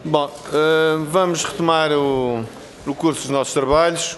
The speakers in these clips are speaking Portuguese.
Bom, vamos retomar o curso dos nossos trabalhos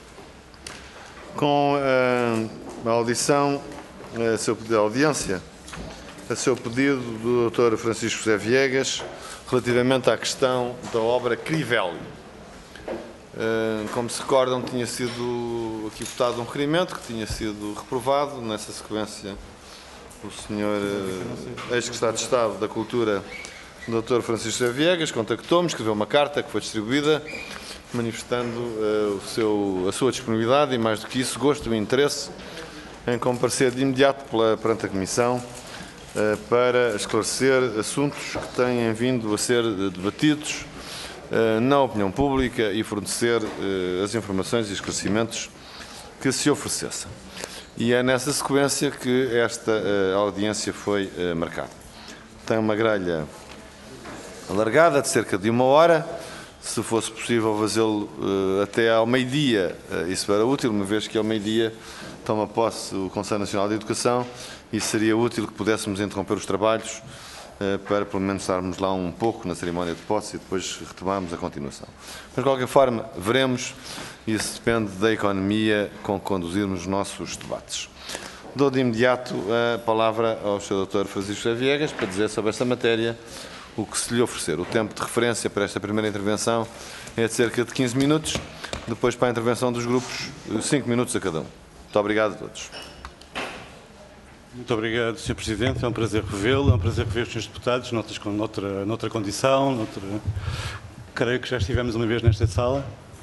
com a audição, a audiência, a seu pedido do Dr. Francisco José Viegas, relativamente à questão da obra Crivelli. Como se recordam, tinha sido aqui votado um requerimento que tinha sido reprovado. Nessa sequência, o senhor ex-secretário de Estado da Cultura, o Dr. Francisco José Viegas, contactou-me, escreveu uma carta que foi distribuída, manifestando a sua disponibilidade e, mais do que isso, gosto e interesse em comparecer de imediato perante a Comissão para esclarecer assuntos que têm vindo a ser debatidos na opinião pública e fornecer as informações e esclarecimentos que se oferecessem. E é nessa sequência que esta audiência foi marcada. Tem uma grelha alargada de cerca de 1 hora. Se fosse possível fazê-lo até ao meio-dia, isso era útil, uma vez que ao meio-dia toma posse o Conselho Nacional de Educação e seria útil que pudéssemos interromper os trabalhos para pelo menos estarmos lá um pouco na cerimónia de posse e depois retomarmos a continuação. Mas, de qualquer forma, veremos. Isso depende da economia com que conduzirmos os nossos debates. Dou de imediato a palavra ao Sr. Dr. Francisco José Viegas para dizer sobre esta matéria o que se lhe oferecer. O tempo de referência para esta primeira intervenção é de cerca de 15 minutos. Depois, para a intervenção dos grupos, 5 minutos a cada um. Muito obrigado a todos. Muito obrigado, Sr. Presidente. É um prazer revê-lo, é um prazer rever os Srs. Deputados noutra condição. Creio que já estivemos uma vez nesta sala.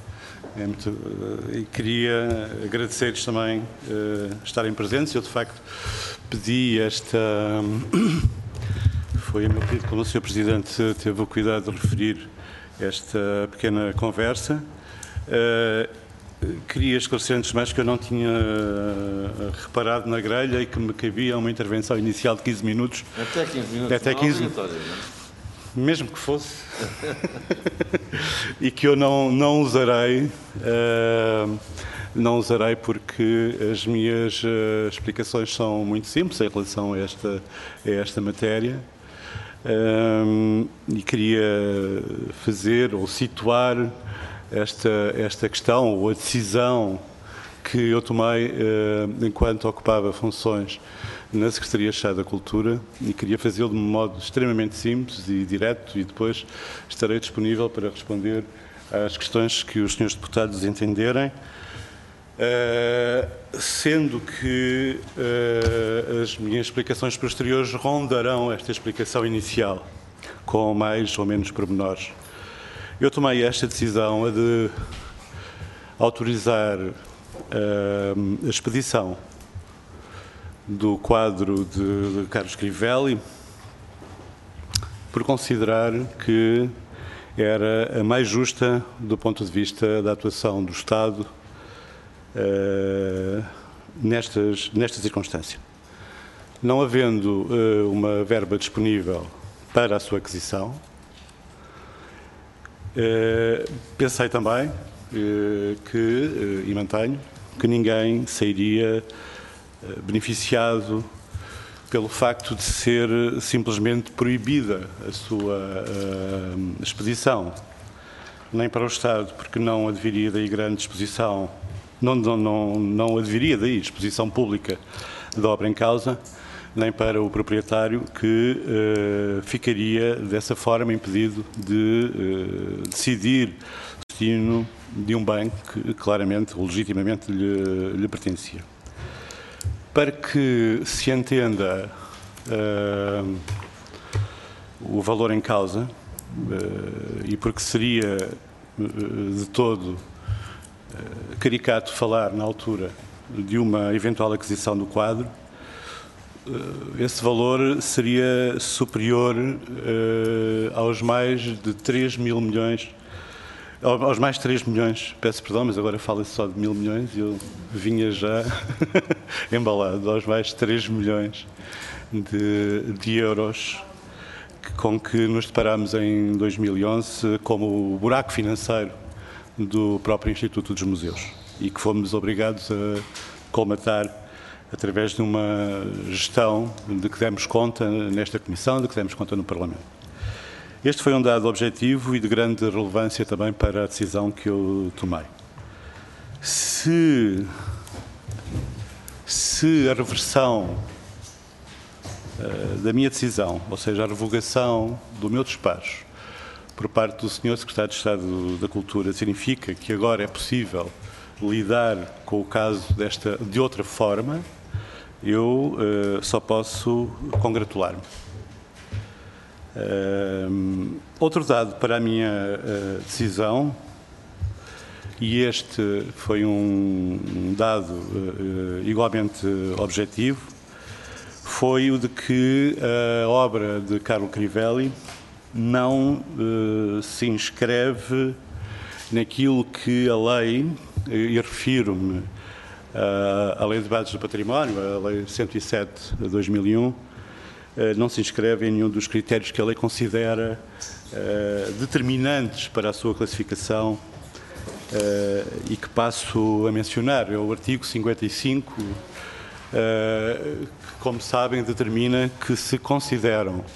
E queria agradecer-lhes também estarem presentes. Eu, de facto, pedi esta... Foi o meu pedido, como o Sr. Presidente teve o cuidado de referir esta pequena conversa. Queria esclarecer antes de mais que eu não tinha reparado na grelha e que me cabia uma intervenção inicial de 15 minutos. Até 15 minutos. Até 15 minutos. Mesmo que fosse. E que eu não usarei. Não usarei porque as minhas explicações são muito simples em relação a esta matéria. E queria fazer ou situar esta questão ou a decisão que eu tomei enquanto ocupava funções na Secretaria de Estado da Cultura e queria fazê-lo de um modo extremamente simples e direto e depois estarei disponível para responder às questões que os senhores deputados entenderem, sendo que as minhas explicações posteriores rondarão esta explicação inicial com mais ou menos pormenores. Eu tomei esta decisão de autorizar a expedição do quadro de Carlos Crivelli por considerar que era a mais justa do ponto de vista da atuação do Estado nesta circunstância. Não havendo uma verba disponível para a sua aquisição, pensei também e mantenho que ninguém sairia beneficiado pelo facto de ser simplesmente proibida a sua expedição, nem para o Estado, porque não adviria daí grande exposição, não adviria daí exposição pública da obra em causa, nem para o proprietário, que ficaria dessa forma impedido de decidir o destino de um bem que claramente, legitimamente lhe pertencia. Para que se entenda o valor em causa, e porque seria de todo caricato falar na altura de uma eventual aquisição do quadro, esse valor seria superior aos mais de 3 mil milhões, aos mais 3 milhões, peço perdão, mas agora fala-se só de 1.000 milhões e eu vinha já embalado, aos mais 3 milhões de euros com que nos deparámos em 2011 como o buraco financeiro do próprio Instituto dos Museus e que fomos obrigados a colmatar através de uma gestão de que demos conta nesta Comissão, de que demos conta no Parlamento. Este foi um dado objetivo e de grande relevância também para a decisão que eu tomei. Se a reversão da minha decisão, ou seja, a revogação do meu despacho por parte do Sr. Secretário de Estado da Cultura, significa que agora é possível lidar com o caso de outra forma, eu só posso congratular-me. Outro dado para a minha decisão, e este foi um dado igualmente objetivo, foi o de que a obra de Carlo Crivelli não se inscreve naquilo que a lei, e refiro-me à Lei de Bases do Património, a Lei 107 de 2001, não se inscreve em nenhum dos critérios que a lei considera determinantes para a sua classificação e que passo a mencionar. É o artigo 55, que, como sabem, determina que se consideram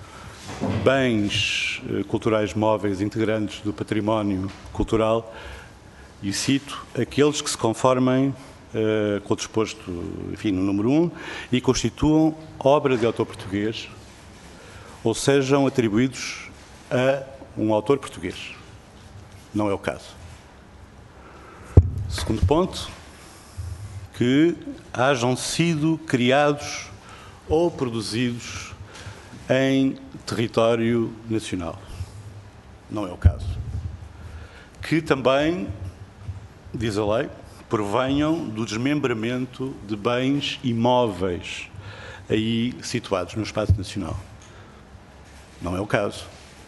bens culturais móveis integrantes do património cultural, e cito, aqueles que se conformem com o disposto, enfim, no número 1, e constituam obra de autor português, ou sejam atribuídos a um autor português. Não é o caso. Segundo ponto, que hajam sido criados ou produzidos em território nacional. Não é o caso. Que também, diz a lei, provenham do desmembramento de bens imóveis aí situados no espaço nacional. Não é o caso.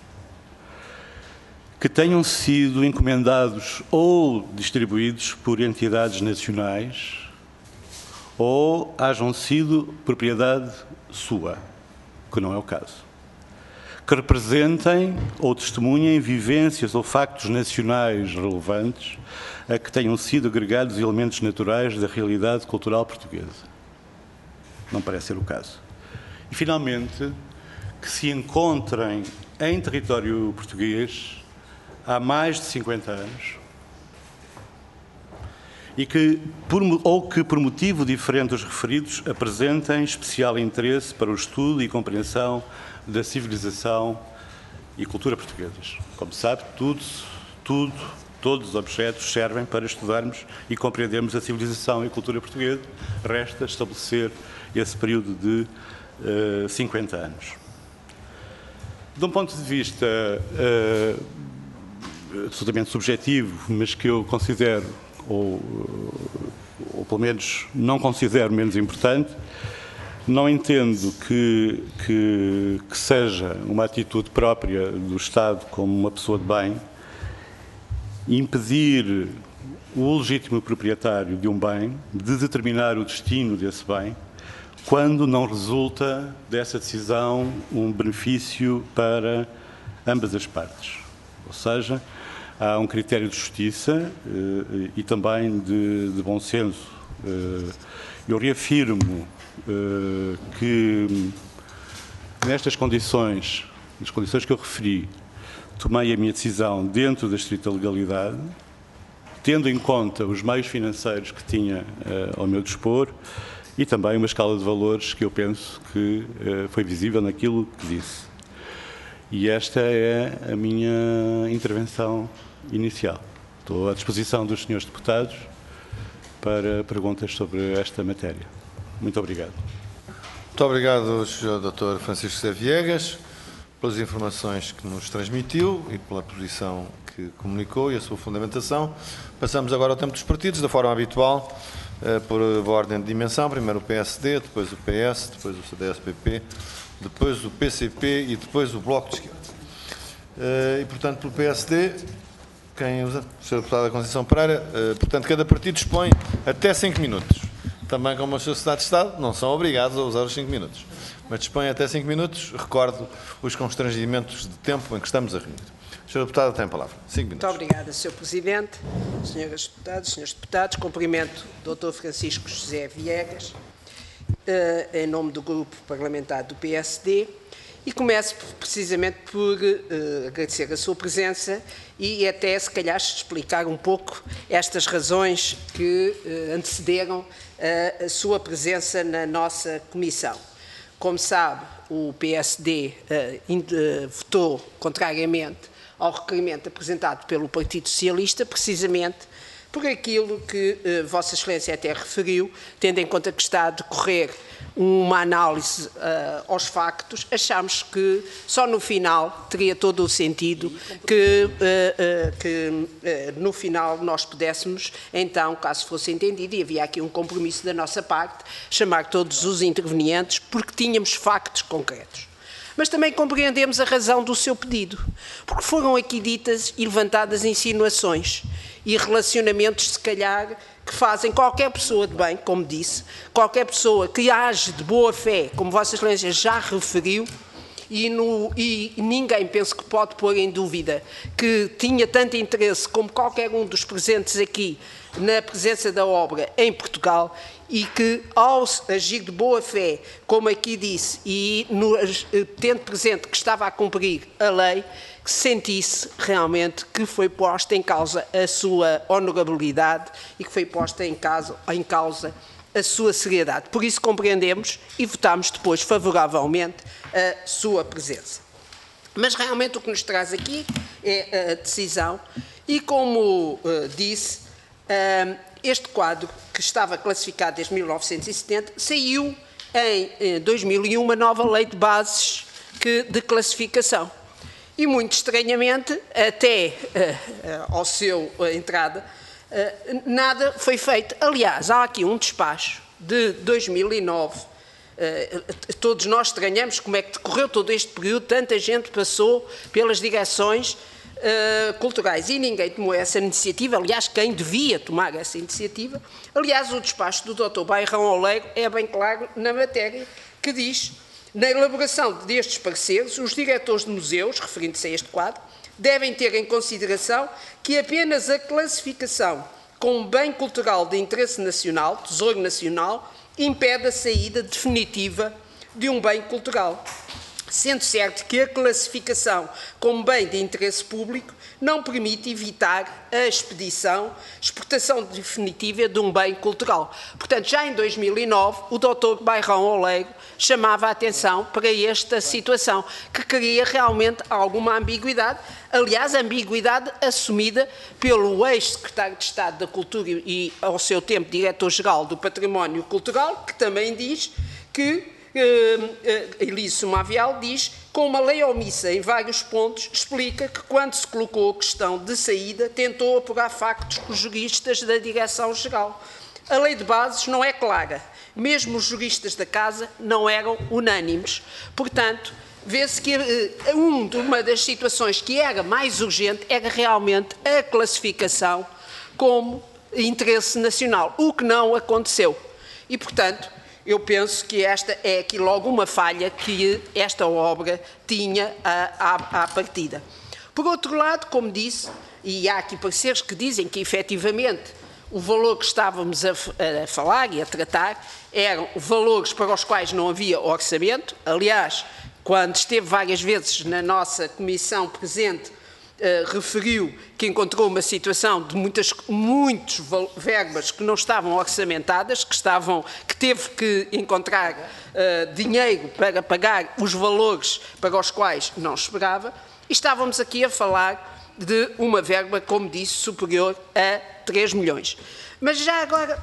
Que tenham sido encomendados ou distribuídos por entidades nacionais ou hajam sido propriedade sua, que não é o caso. Que representem ou testemunhem vivências ou factos nacionais relevantes a que tenham sido agregados elementos naturais da realidade cultural portuguesa. Não parece ser o caso. E, finalmente, que se encontrem em território português há mais de 50 anos e que, por motivo diferente dos referidos, apresentem especial interesse para o estudo e compreensão da civilização e cultura portuguesas. Como sabe, todos os objetos servem para estudarmos e compreendermos a civilização e a cultura portuguesa. Resta estabelecer esse período de 50 anos. De um ponto de vista absolutamente subjetivo, mas que eu considero, ou pelo menos não considero menos importante, não entendo que seja uma atitude própria do Estado como uma pessoa de bem impedir o legítimo proprietário de um bem de determinar o destino desse bem quando não resulta dessa decisão um benefício para ambas as partes. Ou seja, há um critério de justiça e também de bom senso. Eu reafirmo que nestas condições, nas condições que eu referi, tomei a minha decisão dentro da estrita legalidade, tendo em conta os meios financeiros que tinha ao meu dispor e também uma escala de valores que eu penso que foi visível naquilo que disse. E esta é a minha intervenção inicial. Estou à disposição dos senhores deputados para perguntas sobre esta matéria. Muito obrigado. Muito obrigado, Sr. Dr. Francisco José Viegas, pelas informações que nos transmitiu e pela posição que comunicou e a sua fundamentação. Passamos agora ao tempo dos partidos, da forma habitual, por ordem de dimensão. Primeiro o PSD, depois o PS, depois o CDS-PP, depois o PCP e depois o Bloco de Esquerda. E, portanto, pelo PSD, quem usa? O Sr. Deputado da Conceição Pereira. Portanto, cada partido dispõe até 5 minutos. Também, como a Sociedade de Estado, não são obrigados a usar os 5 minutos. Mas dispõem até 5 minutos. Recordo os constrangimentos de tempo em que estamos a reunir. Sr. Deputado, tem a palavra. 5 minutos. Muito obrigada, Sr. Presidente. Senhoras deputadas, senhores deputados, cumprimento o Dr. Francisco José Viegas, em nome do Grupo Parlamentar do PSD, E começo precisamente por agradecer a sua presença e até, se calhar, explicar um pouco estas razões que antecederam a sua presença na nossa comissão. Como sabe, o PSD votou contrariamente ao requerimento apresentado pelo Partido Socialista, precisamente por aquilo que Vossa Excelência até referiu, tendo em conta que está a decorrer uma análise aos factos, achamos que só no final teria todo o sentido que no final nós pudéssemos, então, caso fosse entendido, e havia aqui um compromisso da nossa parte, chamar todos os intervenientes, porque tínhamos factos concretos. Mas também compreendemos a razão do seu pedido, porque foram aqui ditas e levantadas insinuações e relacionamentos, se calhar, que fazem qualquer pessoa de bem, como disse, qualquer pessoa que age de boa fé, como Vossa Excelência já referiu, e ninguém penso que pode pôr em dúvida que tinha tanto interesse como qualquer um dos presentes aqui na presença da obra em Portugal, e que, ao agir de boa fé, como aqui disse, e tendo presente que estava a cumprir a lei, que sentisse realmente que foi posta em causa a sua honorabilidade e que foi posta em causa a sua seriedade. Por isso compreendemos e votamos depois favoravelmente a sua presença. Mas realmente o que nos traz aqui é a decisão e, como disse, este quadro, que estava classificado desde 1970, saiu em 2001 uma nova lei de bases de classificação. E, muito estranhamente, até ao seu entrada, nada foi feito. Aliás, há aqui um despacho de 2009. Todos nós estranhamos como é que decorreu todo este período, tanta gente passou pelas direções culturais e ninguém tomou essa iniciativa. Aliás, quem devia tomar essa iniciativa? Aliás, o despacho do Dr. Bairrão Oleiro é bem claro na matéria, que diz: na elaboração destes pareceres, os diretores de museus, referindo-se a este quadro, devem ter em consideração que apenas a classificação como bem cultural de interesse nacional, Tesouro Nacional, impede a saída definitiva de um bem cultural, sendo certo que a classificação como bem de interesse público não permite evitar a exportação definitiva de um bem cultural. Portanto, já em 2009, o Dr. Bairrão Oleiro chamava a atenção para esta situação, que cria realmente alguma ambiguidade, aliás, ambiguidade assumida pelo ex-secretário de Estado da Cultura e, ao seu tempo, diretor-geral do Património Cultural, que também diz que Elísio Mavial diz, com uma lei omissa em vários pontos, explica que quando se colocou a questão de saída, tentou apurar factos com os juristas da Direção-Geral. A lei de bases não é clara, mesmo os juristas da Casa não eram unânimes. Portanto, vê-se que uma das situações que era mais urgente era realmente a classificação como interesse nacional, o que não aconteceu. E, portanto, eu penso que esta é aqui logo uma falha que esta obra tinha à partida. Por outro lado, como disse, e há aqui pareceres que dizem que efetivamente o valor que estávamos a falar e a tratar eram valores para os quais não havia orçamento. Aliás, quando esteve várias vezes na nossa comissão presente, referiu que encontrou uma situação de muitas verbas que não estavam orçamentadas, que teve que encontrar dinheiro para pagar os valores para os quais não esperava, e estávamos aqui a falar de uma verba, como disse, superior a 3 milhões. Mas já agora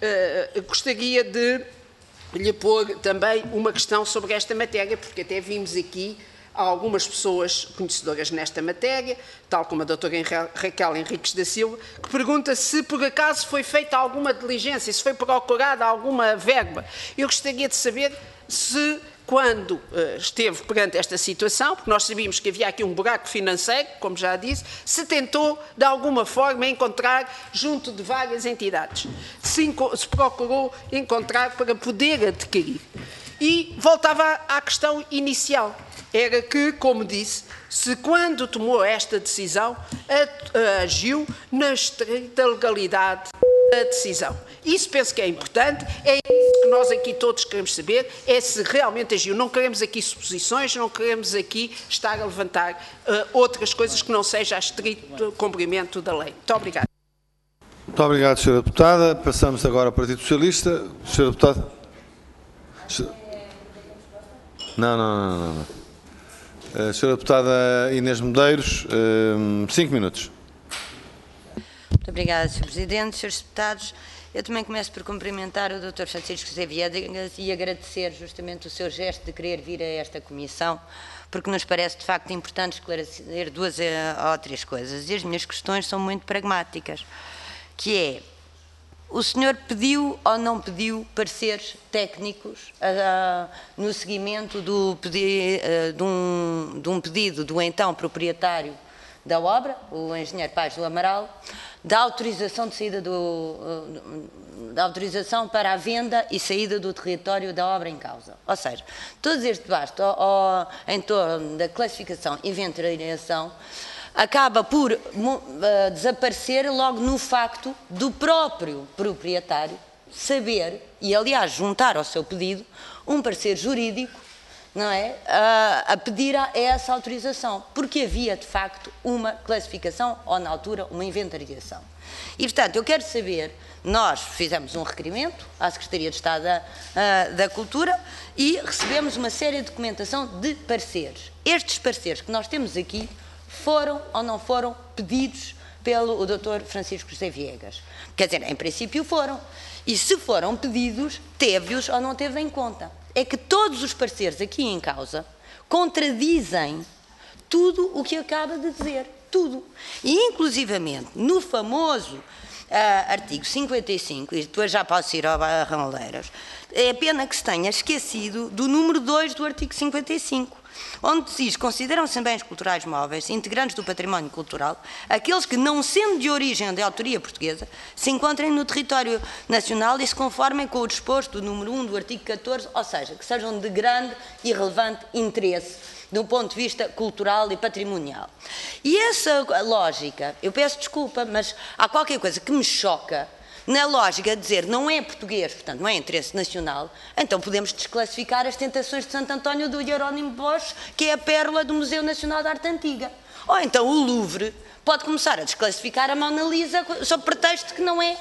gostaria de lhe pôr também uma questão sobre esta matéria, porque até vimos aqui algumas pessoas conhecedoras nesta matéria, tal como a doutora Raquel Henriques da Silva, que pergunta se por acaso foi feita alguma diligência, se foi procurada alguma verba. Eu gostaria de saber se, quando esteve perante esta situação, porque nós sabíamos que havia aqui um buraco financeiro, como já disse, se tentou de alguma forma encontrar junto de várias entidades, se procurou encontrar para poder adquirir. E voltava à questão inicial, era que, como disse, se quando tomou esta decisão, agiu na estrita legalidade a decisão. Isso penso que é importante, é isso que nós aqui todos queremos saber, é se realmente agiu. Não queremos aqui suposições, não queremos aqui estar a levantar outras coisas que não seja a estrito cumprimento da lei. Muito obrigada. Muito obrigado, Sra. Deputada. Passamos agora ao Partido Socialista. Sra. Deputada. Não. Sra. Deputada Inês Medeiros, 5 minutos. Muito obrigada, Sr. Presidente. Srs. Deputados, eu também começo por cumprimentar o Dr. Francisco José Viegas e agradecer justamente o seu gesto de querer vir a esta comissão, porque nos parece de facto importante esclarecer 2 ou 3 coisas. E as minhas questões são muito pragmáticas, que é: o senhor pediu ou não pediu pareceres técnicos no seguimento de um pedido do então proprietário da obra, o engenheiro Paz do Amaral, da autorização de saída da autorização para a venda e saída do território da obra em causa? Ou seja, todo este debate em torno da classificação e inventariação acaba por desaparecer logo no facto do próprio proprietário saber e, aliás, juntar ao seu pedido um parecer jurídico, não é, a pedir essa autorização, porque havia de facto uma classificação ou, na altura, uma inventariação. E, portanto, eu quero saber, nós fizemos um requerimento à Secretaria de Estado da Cultura e recebemos uma série de documentação de pareceres. Estes pareceres que nós temos aqui foram ou não foram pedidos pelo Dr. Francisco José Viegas? Quer dizer, em princípio foram. E se foram pedidos, teve-os ou não teve em conta? É que todos os pareceres aqui em causa contradizem tudo o que acaba de dizer. Tudo. E, inclusivamente, no famoso artigo 55, e depois já posso ir ao Barrão Oleiras, é pena que se tenha esquecido do número 2 do artigo 55, onde diz: consideram-se bens culturais móveis, integrantes do património cultural, aqueles que, não sendo de origem ou de autoria portuguesa, se encontrem no território nacional e se conformem com o disposto do número 1 do artigo 14, ou seja, que sejam de grande e relevante interesse do ponto de vista cultural e patrimonial. E essa lógica, eu peço desculpa, mas há qualquer coisa que me choca na lógica de dizer não é português, portanto não é interesse nacional, então podemos desclassificar as Tentações de Santo António do Jerónimo Bosch, que é a pérola do Museu Nacional da Arte Antiga. Ou então o Louvre pode começar a desclassificar a Mona Lisa sob pretexto que não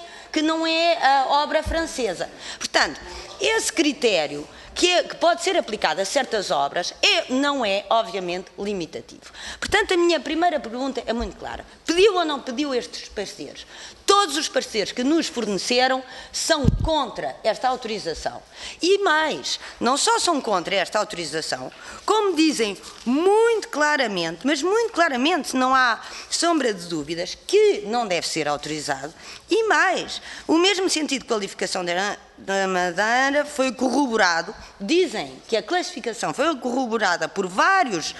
é a obra francesa. Portanto, esse critério que pode ser aplicado a certas obras não é, obviamente, limitativo. Portanto, a minha primeira pergunta é muito clara. Pediu ou não pediu estes pareceres? Todos os pareceres que nos forneceram são contra esta autorização. E mais, não só são contra esta autorização, como dizem muito claramente, mas muito claramente, não há sombra de dúvidas, que não deve ser autorizado. E mais, o mesmo sentido de qualificação da Madeira foi corroborado. Dizem que a classificação foi corroborada por vários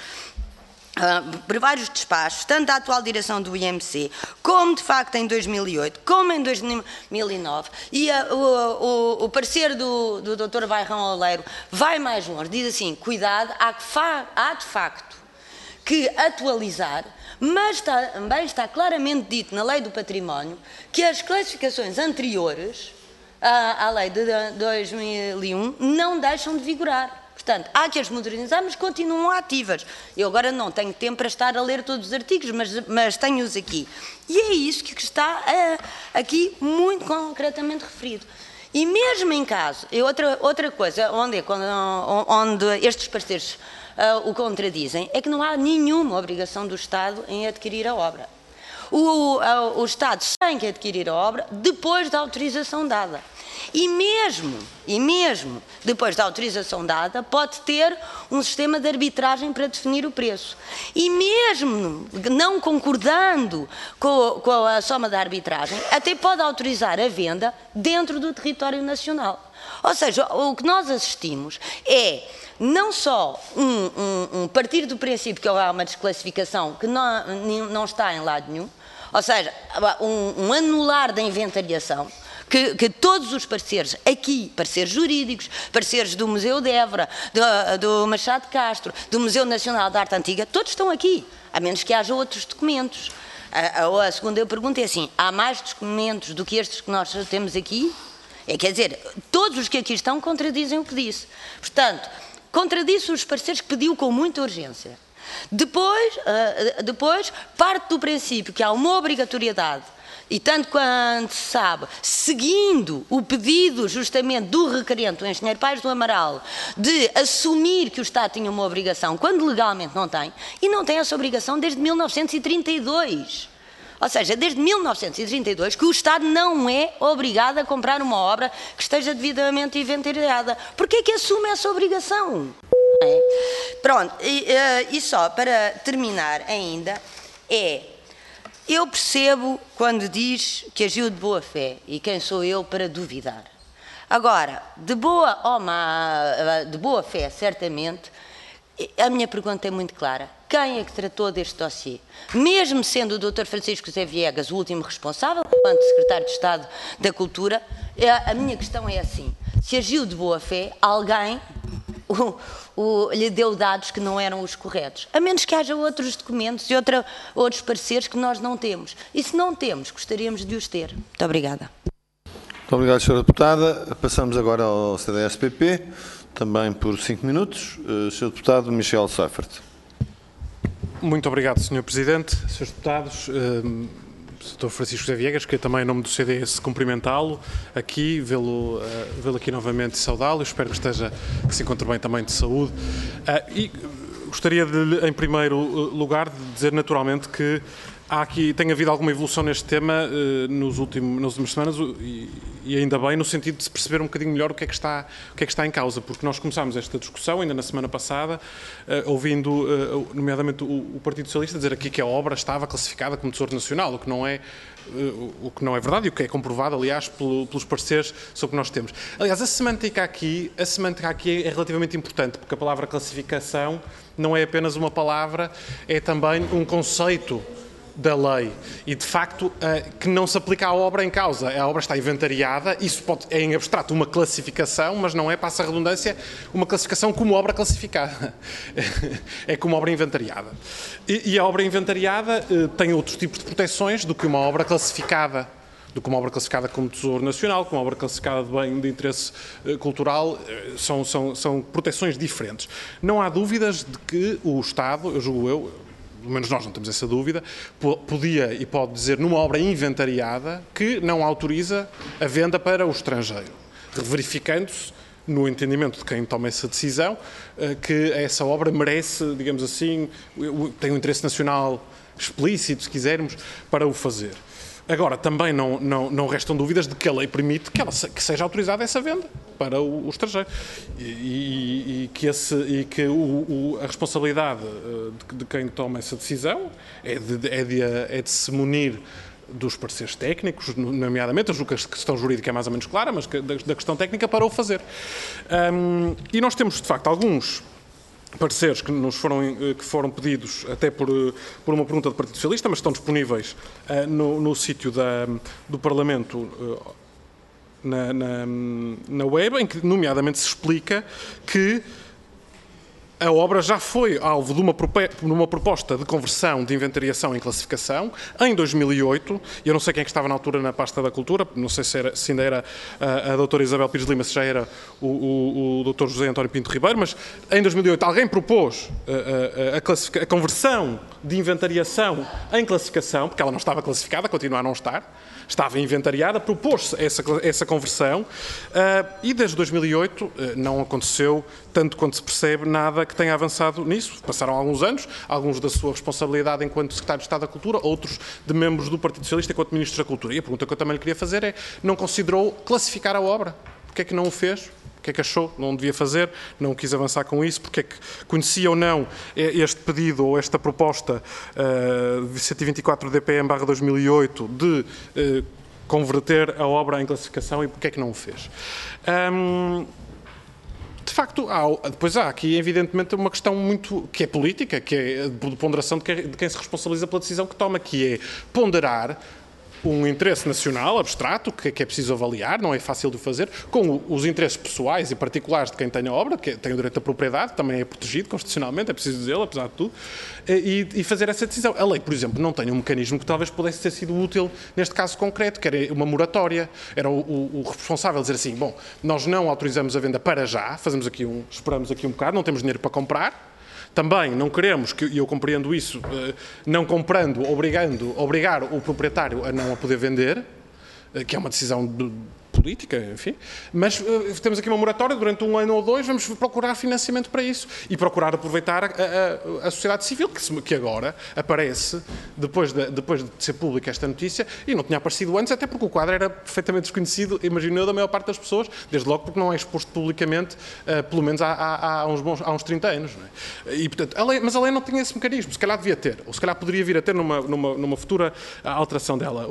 despachos, tanto da atual direção do IMC, como de facto em 2008, como em 2009, e o parecer do Dr. Bairrão Oleiro vai mais longe, diz assim: cuidado, há de facto que atualizar, mas também está claramente dito na Lei do Património que as classificações anteriores à lei de 2001 não deixam de vigorar. Portanto, há que as modernizar, mas continuam ativas. Eu agora não tenho tempo para estar a ler todos os artigos, mas tenho-os aqui. E é isso que está aqui muito concretamente referido. E mesmo em caso, outra coisa onde estes parceiros o contradizem, é que não há nenhuma obrigação do Estado em adquirir a obra. O Estado tem que adquirir a obra depois da autorização dada. E mesmo depois da autorização dada, pode ter um sistema de arbitragem para definir o preço. E mesmo não concordando com a soma da arbitragem, até pode autorizar a venda dentro do território nacional. Ou seja, o que nós assistimos é não só um partir do princípio que há uma desclassificação que não está em lado nenhum, ou seja, um anular da inventariação, que todos os pareceres aqui, pareceres jurídicos, pareceres do Museu de Évora, do Machado de Castro, do Museu Nacional da Arte Antiga, todos estão aqui, a menos que haja outros documentos A segunda pergunta é assim, há mais documentos do que estes que nós temos aqui? Quer dizer, todos os que aqui estão contradizem o que disse. Portanto, contradiz os pareceres que pediu com muita urgência. Depois parte do princípio que há uma obrigatoriedade, e tanto quanto se sabe, seguindo o pedido justamente do requerente, o engenheiro Paes do Amaral, de assumir que o Estado tinha uma obrigação, quando legalmente não tem, e não tem essa obrigação desde 1932. Ou seja, desde 1932 que o Estado não é obrigado a comprar uma obra que esteja devidamente inventariada. Porquê é que assume essa obrigação? Pronto, e só para terminar ainda, eu percebo quando diz que agiu de boa fé, e quem sou eu para duvidar. Agora, de boa fé, certamente, a minha pergunta é muito clara. Quem é que tratou deste dossiê? Mesmo sendo o Dr. Francisco José Viegas o último responsável, enquanto Secretário de Estado da Cultura, a minha questão é assim, se agiu de boa fé, alguém lhe deu dados que não eram os corretos, a menos que haja outros documentos e outros pareceres que nós não temos. E se não temos, gostaríamos de os ter. Muito obrigada. Muito obrigado, Sra. Deputada. Passamos agora ao CDS-PP, também por 5 minutos. Sr. Deputado Michel Seifert. Muito obrigado, Sr. Presidente, Srs. Deputados. Dr. Francisco José Viegas, que também em nome do CDS cumprimentá-lo aqui, vê-lo aqui novamente e saudá-lo. Espero que se encontre bem também de saúde. E gostaria de, em primeiro lugar, de dizer naturalmente que tem havido alguma evolução neste tema nas últimas semanas e ainda bem, no sentido de se perceber um bocadinho melhor o que é que está em causa, porque nós começámos esta discussão ainda na semana passada, ouvindo nomeadamente o Partido Socialista dizer aqui que a obra estava classificada como Tesouro Nacional, o que não é verdade e o que é comprovado, aliás, pelos pareceres sobre que nós temos. Aliás, a semântica aqui é relativamente importante, porque a palavra classificação não é apenas uma palavra, é também um conceito da lei e, de facto, que não se aplica à obra em causa. A obra está inventariada, isso é em abstrato uma classificação, mas não é, passa a redundância, uma classificação como obra classificada. É como obra inventariada. E a obra inventariada tem outros tipos de proteções do que uma obra classificada. Como Tesouro Nacional, como obra classificada de bem de interesse cultural, são proteções diferentes. Não há dúvidas de que o Estado, pelo menos nós não temos essa dúvida, podia e pode dizer numa obra inventariada que não autoriza a venda para o estrangeiro, verificando-se, no entendimento de quem toma essa decisão, que essa obra merece, digamos assim, tem um interesse nacional explícito, se quisermos, para o fazer. Agora, também não restam dúvidas de que a lei permite que seja autorizada essa venda para o estrangeiro e que a responsabilidade de quem toma essa decisão é de se munir dos pareceres técnicos, nomeadamente, eu julgo que a questão jurídica é mais ou menos clara, mas da questão técnica para o fazer. E nós temos, de facto, alguns pareceres que foram pedidos até por uma pergunta do Partido Socialista, mas estão disponíveis no sítio do Parlamento na web, em que nomeadamente se explica que a obra já foi alvo de uma proposta de conversão de inventariação em classificação em 2008. Eu não sei quem é que estava na altura na pasta da Cultura, não sei se ainda era a doutora Isabel Pires de Lima, se já era o doutor José António Pinto Ribeiro, mas em 2008 alguém propôs a conversão de inventariação em classificação, porque ela não estava classificada, continua a não estar, estava inventariada, propôs-se essa conversão e desde 2008 não aconteceu, tanto quanto se percebe, nada que tenha avançado nisso. Passaram alguns anos, alguns da sua responsabilidade enquanto Secretário de Estado da Cultura, outros de membros do Partido Socialista enquanto Ministros da Cultura. E a pergunta que eu também lhe queria fazer é, não considerou classificar a obra? Porquê é que não o fez? O que é que achou? Não devia fazer? Não quis avançar com isso? Porque é que conhecia ou não este pedido ou esta proposta 124/DPM/2008 de converter a obra em classificação e porque é que não o fez? De facto, depois há aqui, evidentemente, uma questão que é política, que é de ponderação de quem se responsabiliza pela decisão que toma, que é ponderar um interesse nacional abstrato que é preciso avaliar, não é fácil de fazer, com os interesses pessoais e particulares de quem tem a obra, que tem o direito à propriedade, também é protegido constitucionalmente, é preciso dizê-lo, apesar de tudo, e fazer essa decisão. A lei, por exemplo, não tem um mecanismo que talvez pudesse ter sido útil neste caso concreto, que era uma moratória. Era o responsável dizer assim, bom, nós não autorizamos a venda para já, esperamos aqui um bocado, não temos dinheiro para comprar. Também não queremos, e eu compreendo isso, não comprando, obrigar o proprietário a não a poder vender, que é uma decisão política, enfim, mas temos aqui uma moratória durante 1 ano ou 2, vamos procurar financiamento para isso e procurar aproveitar a sociedade civil que agora aparece depois de ser pública esta notícia e não tinha aparecido antes, até porque o quadro era perfeitamente desconhecido, imagino eu, da maior parte das pessoas, desde logo porque não é exposto publicamente, pelo menos há uns 30 anos. Não é? E, portanto, mas a lei não tinha esse mecanismo, se calhar devia ter, ou se calhar poderia vir a ter numa futura alteração dela,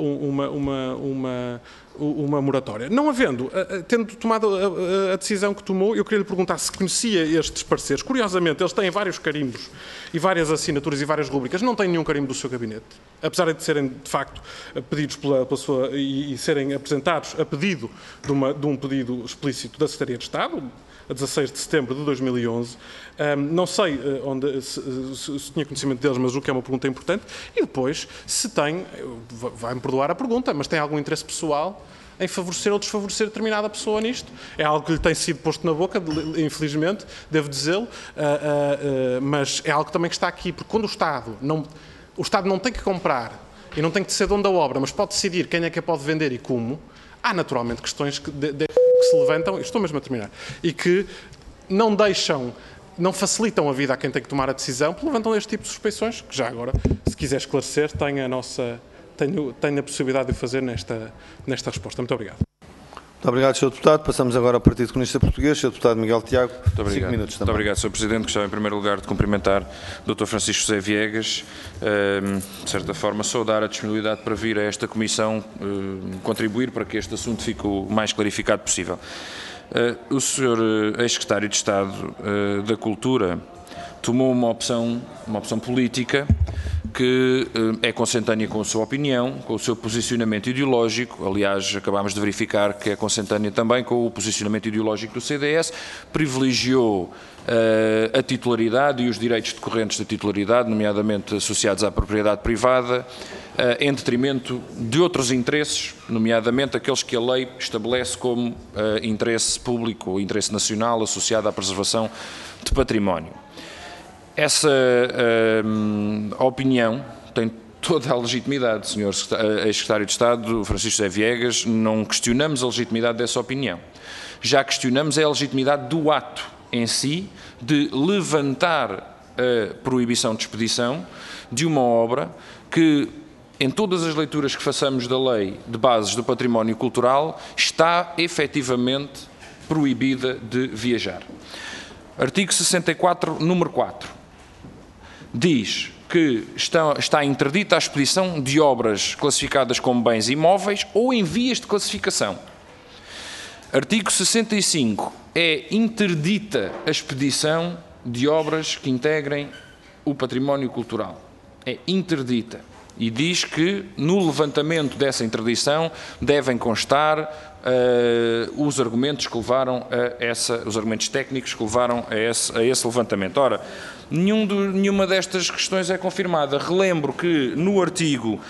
uma moratória. Não havendo, tendo tomado a decisão que tomou, eu queria lhe perguntar se conhecia estes pareceres. Curiosamente, eles têm vários carimbos e várias assinaturas e várias rúbricas. Não têm nenhum carimbo do seu gabinete. Apesar de serem, de facto, pedidos pela sua e serem apresentados a pedido de um pedido explícito da Secretaria de Estado, a 16 de setembro de 2011. Não sei se tinha conhecimento deles, mas o que é uma pergunta importante. E depois, se tem, vai-me perdoar a pergunta, mas tem algum interesse pessoal em favorecer ou desfavorecer determinada pessoa nisto? É algo que lhe tem sido posto na boca, infelizmente, devo dizê-lo, mas é algo também que está aqui, porque quando o Estado não tem que comprar e não tem que ser dono da obra, mas pode decidir quem é que a pode vender e como, há naturalmente questões que se levantam, estou mesmo a terminar, e que não facilitam a vida a quem tem que tomar a decisão, porque levantam este tipo de suspeições, que já agora, se quiser esclarecer, tenho a possibilidade de o fazer nesta resposta. Muito obrigado. Muito obrigado, Sr. Deputado. Passamos agora ao Partido Comunista Português. Sr. Deputado Miguel Tiago, 5 minutos também. Muito obrigado, Sr. Presidente. Gostava, em primeiro lugar, de cumprimentar o Dr. Francisco José Viegas, de certa forma, saudar a disponibilidade para vir a esta Comissão contribuir para que este assunto fique o mais clarificado possível. O Sr. Ex-Secretário de Estado da Cultura tomou uma opção política que é consentânea com a sua opinião, com o seu posicionamento ideológico. Aliás, acabámos de verificar que é consentânea também com o posicionamento ideológico do CDS, privilegiou a titularidade e os direitos decorrentes da titularidade, nomeadamente associados à propriedade privada, em detrimento de outros interesses, nomeadamente aqueles que a lei estabelece como interesse público ou interesse nacional associado à preservação de património. Essa opinião tem toda a legitimidade, Sr. Ex-Secretário de Estado Francisco José Viegas, não questionamos a legitimidade dessa opinião. Já questionamos a legitimidade do ato em si de levantar a proibição de expedição de uma obra que, em todas as leituras que façamos da lei de bases do património cultural, está efetivamente proibida de viajar. Artigo 64, número 4. Diz que está interdita a expedição de obras classificadas como bens imóveis ou em vias de classificação. Artigo 65. É interdita a expedição de obras que integrem o património cultural. É interdita. E diz que no levantamento dessa interdição devem constar os argumentos que levaram os argumentos técnicos que levaram a esse levantamento. Ora, nenhuma destas questões é confirmada. Relembro que no artigo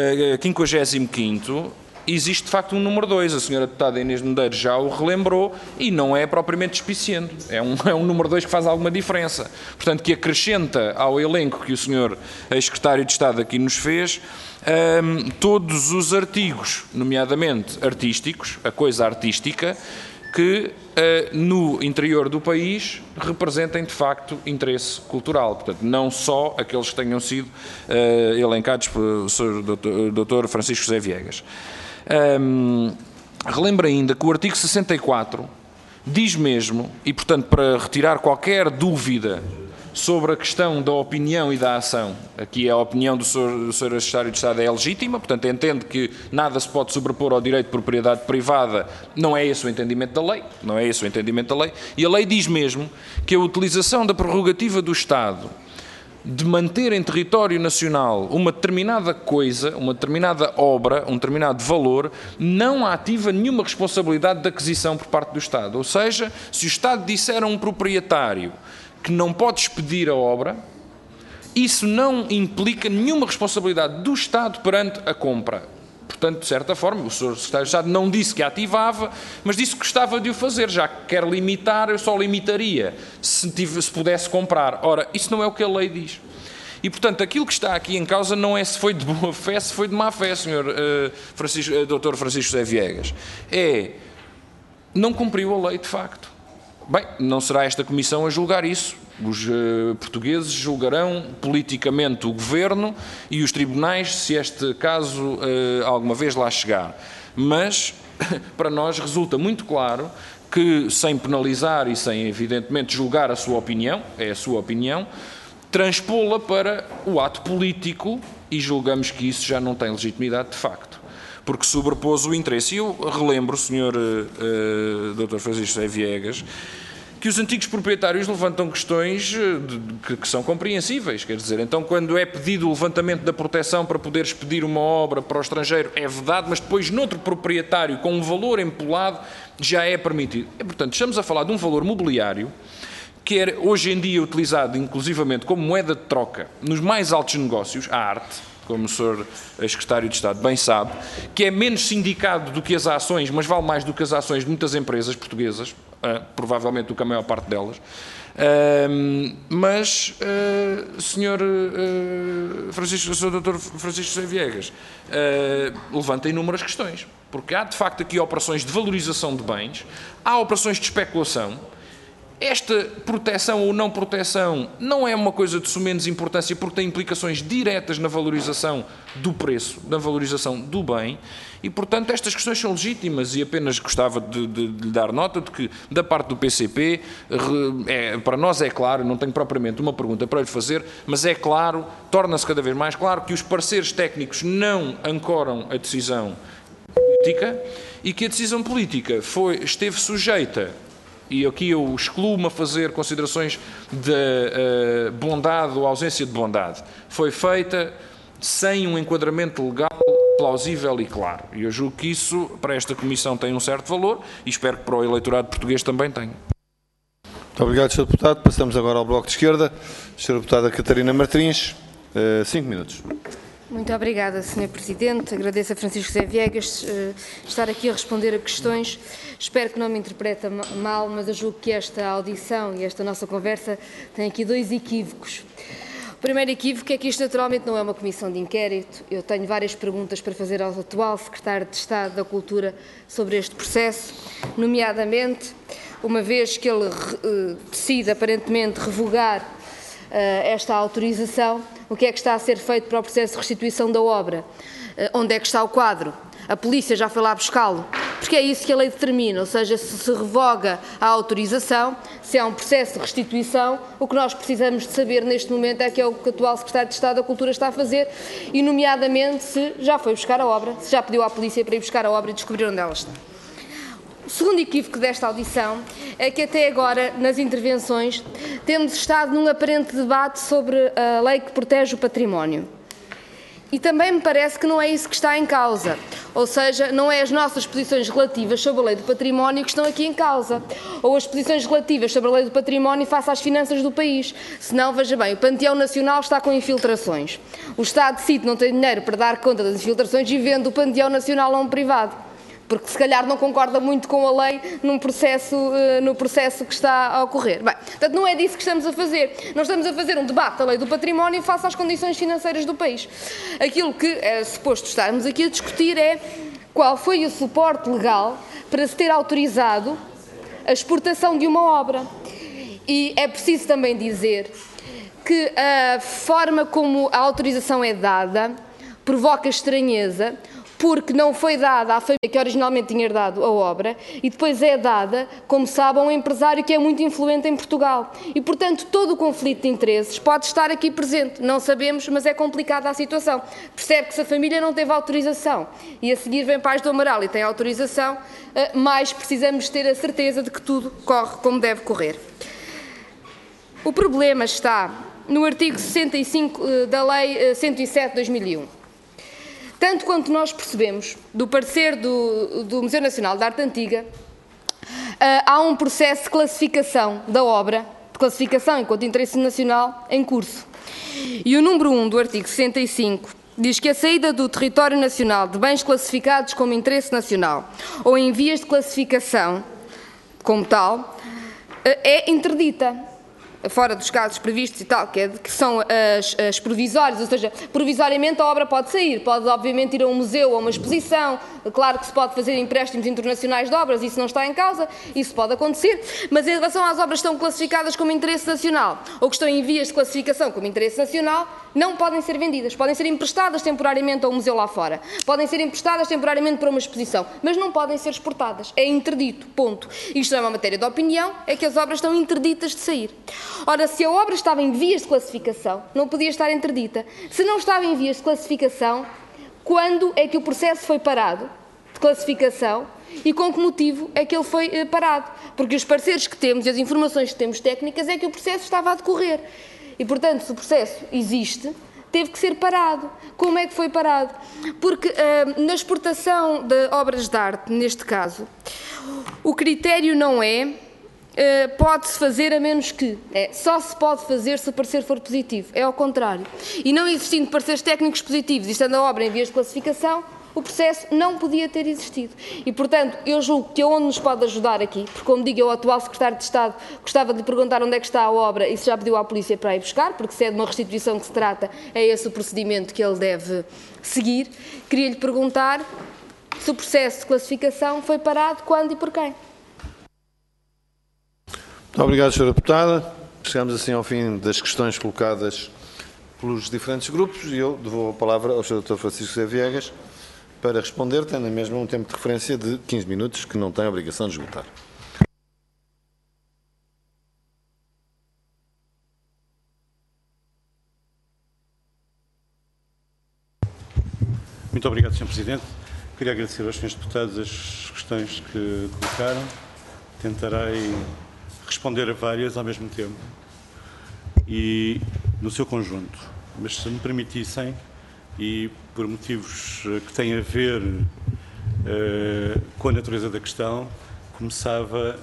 55º existe de facto um número 2, a senhora deputada Inês Medeiros já o relembrou e não é propriamente despiciente, é um número 2 que faz alguma diferença, portanto que acrescenta ao elenco que o senhor ex-secretário de Estado aqui nos fez, todos os artigos, nomeadamente artísticos, a coisa artística, que no interior do país representem de facto interesse cultural, portanto não só aqueles que tenham sido elencados pelo Sr. Dr. Francisco José Viegas. Relembro ainda que o artigo 64 diz mesmo, e portanto para retirar qualquer dúvida sobre a questão da opinião e da ação, aqui a opinião do Sr. Secretário de Estado é legítima, portanto entende que nada se pode sobrepor ao direito de propriedade privada, não é esse o entendimento da lei, não é esse o entendimento da lei, e a lei diz mesmo que a utilização da prerrogativa do Estado de manter em território nacional uma determinada coisa, uma determinada obra, um determinado valor, não ativa nenhuma responsabilidade de aquisição por parte do Estado. Ou seja, se o Estado disser a um proprietário que não pode expedir a obra, isso não implica nenhuma responsabilidade do Estado perante a compra. Portanto, de certa forma, o Sr. Secretário de Estado não disse que ativava, mas disse que gostava de o fazer. Já que quer limitar, eu só limitaria se pudesse comprar. Ora, isso não é o que a lei diz. E, portanto, aquilo que está aqui em causa não é se foi de boa fé, se foi de má fé, Sr. Dr. Francisco José Viegas. Não cumpriu a lei, de facto. Bem, não será esta Comissão a julgar isso. Os portugueses julgarão politicamente o Governo e os tribunais se este caso alguma vez lá chegar. Mas, para nós, resulta muito claro que, sem penalizar e sem, evidentemente, julgar a sua opinião, é a sua opinião, transpô-la para o ato político e julgamos que isso já não tem legitimidade de facto. Porque sobrepôs o interesse. E eu relembro, Sr. Dr. Francisco José Viegas, que os antigos proprietários levantam questões que são compreensíveis. Quer dizer, então, quando é pedido o levantamento da proteção para poder expedir uma obra para o estrangeiro, é vedado, mas depois, noutro proprietário, com um valor empolado, já é permitido. E, portanto, estamos a falar de um valor mobiliário que é hoje em dia utilizado, inclusivamente, como moeda de troca nos mais altos negócios, a arte, como o Sr. Secretário de Estado bem sabe, que é menos sindicado do que as ações, mas vale mais do que as ações de muitas empresas portuguesas, provavelmente do que a maior parte delas. Mas, Sr. Dr. Francisco José Viegas, levanta inúmeras questões, porque há de facto aqui operações de valorização de bens, há operações de especulação. Esta proteção ou não proteção não é uma coisa de sumenos importância porque tem implicações diretas na valorização do preço, na valorização do bem e, portanto, estas questões são legítimas e apenas gostava de lhe dar nota de que, da parte do PCP, para nós é claro, não tenho propriamente uma pergunta para lhe fazer, mas é claro, torna-se cada vez mais claro que os pareceres técnicos não ancoram a decisão política e que a decisão política esteve sujeita. E aqui eu excluo-me a fazer considerações de bondade ou ausência de bondade. Foi feita sem um enquadramento legal plausível e claro. E eu julgo que isso, para esta Comissão, tem um certo valor e espero que para o eleitorado português também tenha. Muito obrigado, Sr. Deputado. Passamos agora ao Bloco de Esquerda. Sra. Deputada Catarina Martins, 5 minutos. Muito obrigada, Sr. Presidente. Agradeço a Francisco José Viegas estar aqui a responder a questões. Espero que não me interprete mal, mas eu julgo que esta audição e esta nossa conversa tem aqui 2 equívocos. O primeiro equívoco é que isto naturalmente não é uma comissão de inquérito. Eu tenho várias perguntas para fazer ao atual Secretário de Estado da Cultura sobre este processo, nomeadamente, uma vez que ele decide aparentemente revogar esta autorização, o que é que está a ser feito para o processo de restituição da obra? Onde é que está o quadro? A polícia já foi lá buscá-lo? Porque é isso que a lei determina, ou seja, se revoga a autorização, se há um processo de restituição, o que nós precisamos de saber neste momento é que é o que o atual Secretário de Estado da Cultura está a fazer e, nomeadamente, se já foi buscar a obra, se já pediu à polícia para ir buscar a obra e descobrir onde ela está. O segundo equívoco desta audição é que até agora, nas intervenções, temos estado num aparente debate sobre a lei que protege o património. E também me parece que não é isso que está em causa. Ou seja, não é as nossas posições relativas sobre a lei do património que estão aqui em causa. Ou as posições relativas sobre a lei do património face às finanças do país. Senão, veja bem, o Panteão Nacional está com infiltrações. O Estado decide não ter dinheiro para dar conta das infiltrações e vende o Panteão Nacional a um privado. Porque se calhar não concorda muito com a lei no processo que está a ocorrer. Bem, portanto, não é disso que estamos a fazer. Nós estamos a fazer um debate da lei do património face às condições financeiras do país. Aquilo que é suposto estarmos aqui a discutir é qual foi o suporte legal para se ter autorizado a exportação de uma obra. E é preciso também dizer que a forma como a autorização é dada provoca estranheza, porque não foi dada à família que originalmente tinha herdado a obra e depois é dada, como sabe, a um empresário que é muito influente em Portugal. E, portanto, todo o conflito de interesses pode estar aqui presente. Não sabemos, mas é complicada a situação. Percebe que se a família não teve autorização e a seguir vem Paz do Amaral e tem autorização, mais precisamos ter a certeza de que tudo corre como deve correr. O problema está no artigo 65 da Lei 107 de 2001. Tanto quanto nós percebemos do parecer do Museu Nacional de Arte Antiga, há um processo de classificação da obra, de classificação enquanto interesse nacional, em curso. E o número 1 do artigo 65 diz que a saída do território nacional de bens classificados como interesse nacional ou em vias de classificação como tal, é interdita, fora dos casos previstos e tal, que são as provisórias, ou seja, provisoriamente a obra pode sair, pode obviamente ir a um museu ou a uma exposição, claro que se pode fazer empréstimos internacionais de obras, isso não está em causa, isso pode acontecer, mas em relação às obras que estão classificadas como interesse nacional ou que estão em vias de classificação como interesse nacional, não podem ser vendidas, podem ser emprestadas temporariamente a um museu lá fora, podem ser emprestadas temporariamente para uma exposição, mas não podem ser exportadas, é interdito, ponto. Isto é uma matéria de opinião, é que as obras estão interditas de sair. Ora, se a obra estava em vias de classificação, não podia estar interdita. Se não estava em vias de classificação, quando é que o processo foi parado de classificação e com que motivo é que ele foi parado? Porque os pareceres que temos e as informações que temos técnicas é que o processo estava a decorrer. E, portanto, se o processo existe, teve que ser parado. Como é que foi parado? Porque na exportação de obras de arte, neste caso, o critério não é pode-se fazer a menos que. Só se pode fazer se o parecer for positivo. É ao contrário. E não existindo pareceres técnicos positivos e estando a obra em vias de classificação, o processo não podia ter existido. E, portanto, eu julgo que onde nos pode ajudar aqui, porque, como digo, eu, o atual Secretário de Estado, gostava de lhe perguntar onde é que está a obra e se já pediu à polícia para ir buscar, porque se é de uma restituição que se trata, é esse o procedimento que ele deve seguir. Queria-lhe perguntar se o processo de classificação foi parado, quando e por quem. Muito obrigado, Sra. Deputada. Chegamos assim ao fim das questões colocadas pelos diferentes grupos e eu devolvo a palavra ao Sr. Dr. Francisco José Viegas para responder, tendo mesmo um tempo de referência de 15 minutos, que não tem a obrigação de esgotar. Muito obrigado, Sr. Presidente. Queria agradecer aos Srs. Deputados as questões que colocaram. Tentarei responder a várias ao mesmo tempo e no seu conjunto. Mas se me permitissem, e por motivos que têm a ver com a natureza da questão, começava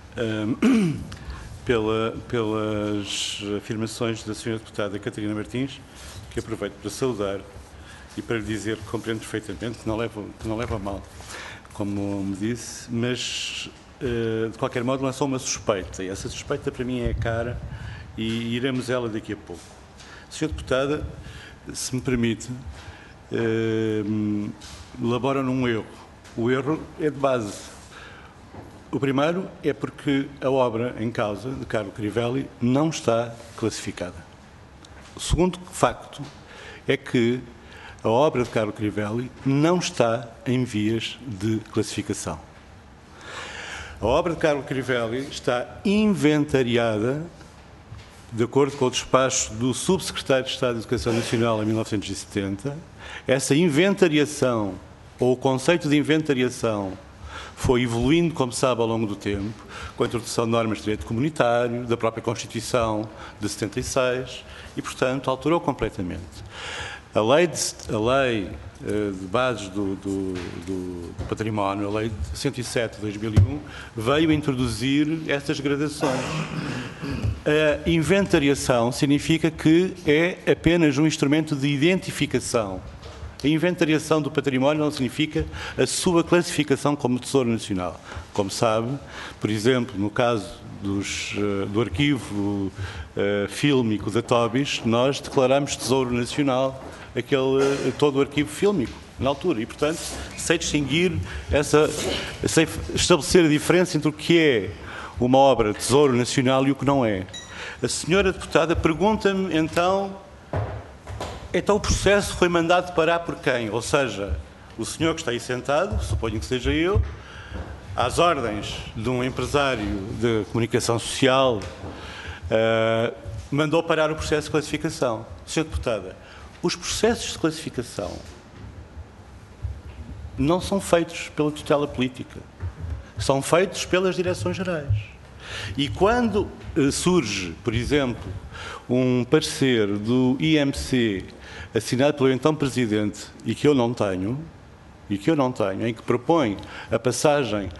pelas afirmações da Sra. Deputada Catarina Martins, que aproveito para saudar e para lhe dizer que compreendo perfeitamente, que não leva a mal, como me disse, mas de qualquer modo lançou uma suspeita, e essa suspeita para mim é cara e iremos ela daqui a pouco. Sra. Deputada, se me permite, elabora num erro. O erro é de base. O primeiro é porque a obra em causa, de Carlo Crivelli, não está classificada. O segundo facto é que a obra de Carlo Crivelli não está em vias de classificação. A obra de Carlo Crivelli está inventariada, de acordo com o despacho do Subsecretário de Estado de Educação Nacional em 1970. Essa inventariação, ou o conceito de inventariação, foi evoluindo, como sabe, ao longo do tempo, com a introdução de normas de direito comunitário, da própria Constituição de 76, e, portanto, alterou completamente. A lei de bases do património, a lei 107 de 2001, veio introduzir estas gradações. A inventariação significa que é apenas um instrumento de identificação. A inventariação do património não significa a sua classificação como Tesouro Nacional. Como sabe, por exemplo, no caso do arquivo fílmico da Tobis, nós declaramos Tesouro Nacional todo o arquivo fílmico, na altura, e, portanto, sei distinguir, sei estabelecer a diferença entre o que é uma obra de Tesouro Nacional e o que não é. A senhora deputada pergunta-me, então o processo foi mandado parar por quem? Ou seja, o senhor que está aí sentado, suponho que seja eu, às ordens de um empresário de comunicação social, mandou parar o processo de classificação. Senhora deputada, os processos de classificação não são feitos pela tutela política, são feitos pelas direções gerais. E quando surge, por exemplo, um parecer do IMC assinado pelo então Presidente e que eu não tenho, em que propõe a passagem,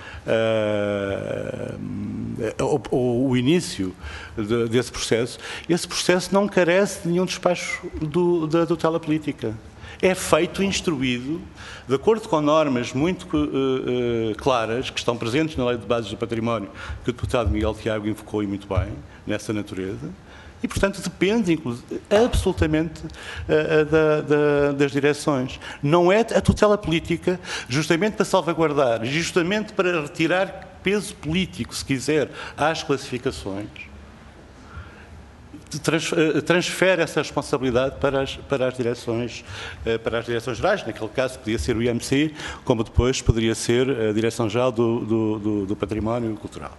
o início desse processo, esse processo não carece de nenhum despacho da tutela política. É feito instruído, de acordo com normas muito claras, que estão presentes na Lei de Bases do Património, que o deputado Miguel Tiago invocou e muito bem, nessa natureza, e, portanto, depende absolutamente das direções. Não é a tutela política, justamente para salvaguardar, justamente para retirar peso político, se quiser, às classificações, transfere essa responsabilidade para as direções gerais. Naquele caso podia ser o IMC, como depois poderia ser a Direção-Geral do Património Cultural.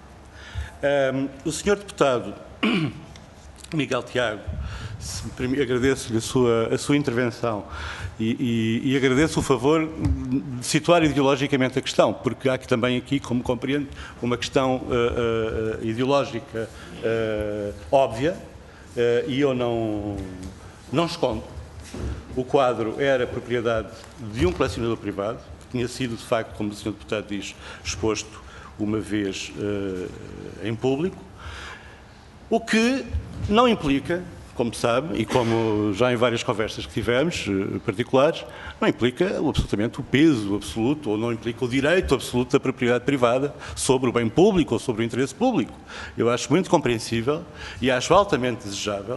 O senhor deputado Miguel Tiago, agradeço-lhe a sua intervenção e agradeço o favor de situar ideologicamente a questão, porque há também aqui, como compreendo, uma questão ideológica óbvia, e eu não escondo. O quadro era propriedade de um colecionador privado, que tinha sido, de facto, como o senhor deputado diz, exposto uma vez em público, o que não implica, como sabe, e como já em várias conversas que tivemos, particulares, não implica absolutamente o peso absoluto, ou não implica o direito absoluto da propriedade privada sobre o bem público ou sobre o interesse público. Eu acho muito compreensível e acho altamente desejável,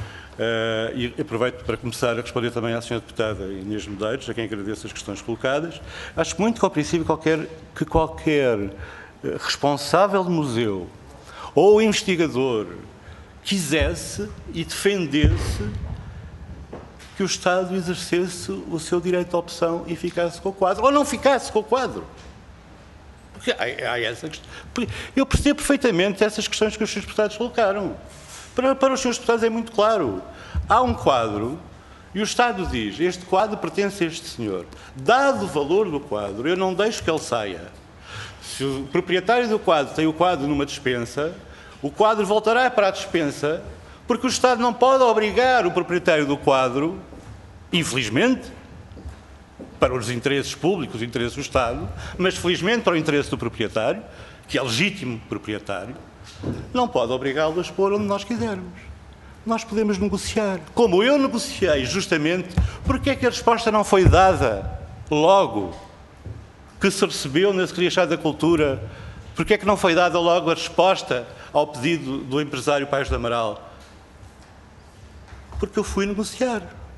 e aproveito para começar a responder também à senhora deputada Inês Medeiros, a quem agradeço as questões colocadas, acho muito compreensível que qualquer responsável de museu ou investigador quisesse e defendesse que o Estado exercesse o seu direito de opção e ficasse com o quadro, ou não ficasse com o quadro. Porque há essa questão. Eu percebo perfeitamente essas questões que os senhores deputados colocaram. Para os senhores deputados é muito claro. Há um quadro e o Estado diz, este quadro pertence a este senhor. Dado o valor do quadro, eu não deixo que ele saia. Se o proprietário do quadro tem o quadro numa despensa, o quadro voltará para a despensa, porque o Estado não pode obrigar o proprietário do quadro, infelizmente, para os interesses públicos, os interesses do Estado, mas felizmente para o interesse do proprietário, que é legítimo proprietário, não pode obrigá-lo a expor onde nós quisermos. Nós podemos negociar. Como eu negociei, justamente, porque é que a resposta não foi dada logo que se recebeu na Secretaria da Cultura? Porque é que não foi dada logo a resposta ao pedido do empresário Paes do Amaral? Porque eu fui negociar.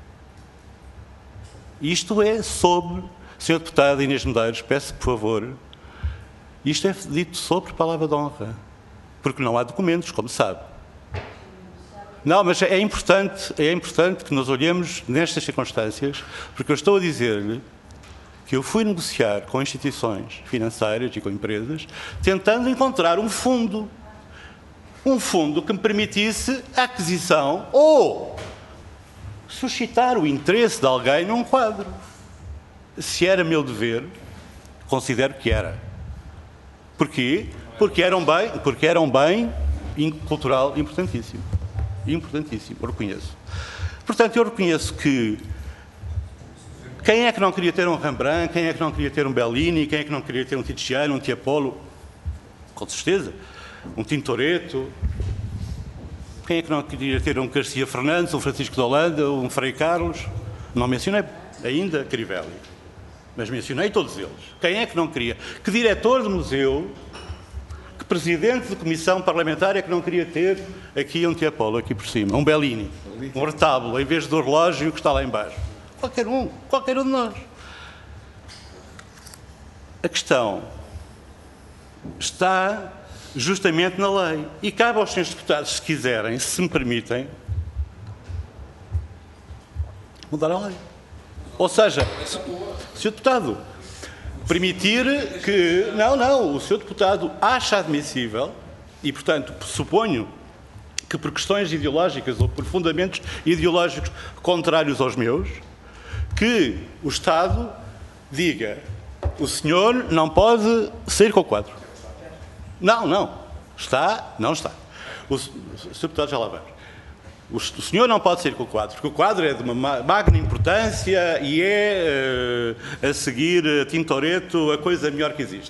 Isto é sobre, Sr. Deputado Inês Medeiros, peço por favor, isto é dito sobre palavra de honra, porque não há documentos, como sabe. Não, mas é importante que nos olhemos nestas circunstâncias, porque eu estou a dizer-lhe que eu fui negociar com instituições financeiras e com empresas, tentando encontrar um fundo que me permitisse a aquisição ou suscitar o interesse de alguém num quadro. Se era meu dever, considero que era. Porquê? Porque era um bem cultural importantíssimo. Importantíssimo, eu reconheço. Portanto, eu reconheço que quem é que não queria ter um Rembrandt, quem é que não queria ter um Bellini, quem é que não queria ter um Tiziano, um Tiepolo? Com certeza. Um Tintoretto. Quem é que não queria ter um Garcia Fernandes, um Francisco de Holanda, um Frei Carlos? Não mencionei ainda Crivelli, mas mencionei todos eles. Quem é que não queria? Que diretor de museu, que presidente de comissão parlamentar é que não queria ter aqui um Tiepolo, aqui por cima, um Bellini, um retábulo, em vez do relógio que está lá embaixo? Qualquer um de nós. A questão está justamente na lei. E cabe aos senhores deputados, se quiserem, se me permitem, mudar a lei. Ou seja, Sr. Deputado, permitir que... Não, o Sr. Deputado acha admissível, e, portanto, suponho que por questões ideológicas ou por fundamentos ideológicos contrários aos meus, que o Estado diga, o senhor não pode sair com o quadro. Não. Está? Não está. O Sr. Deputado já lá vamos. O senhor não pode sair com o quadro, porque o quadro é de uma magna importância e é, a seguir a Tintoretto, a coisa melhor que existe.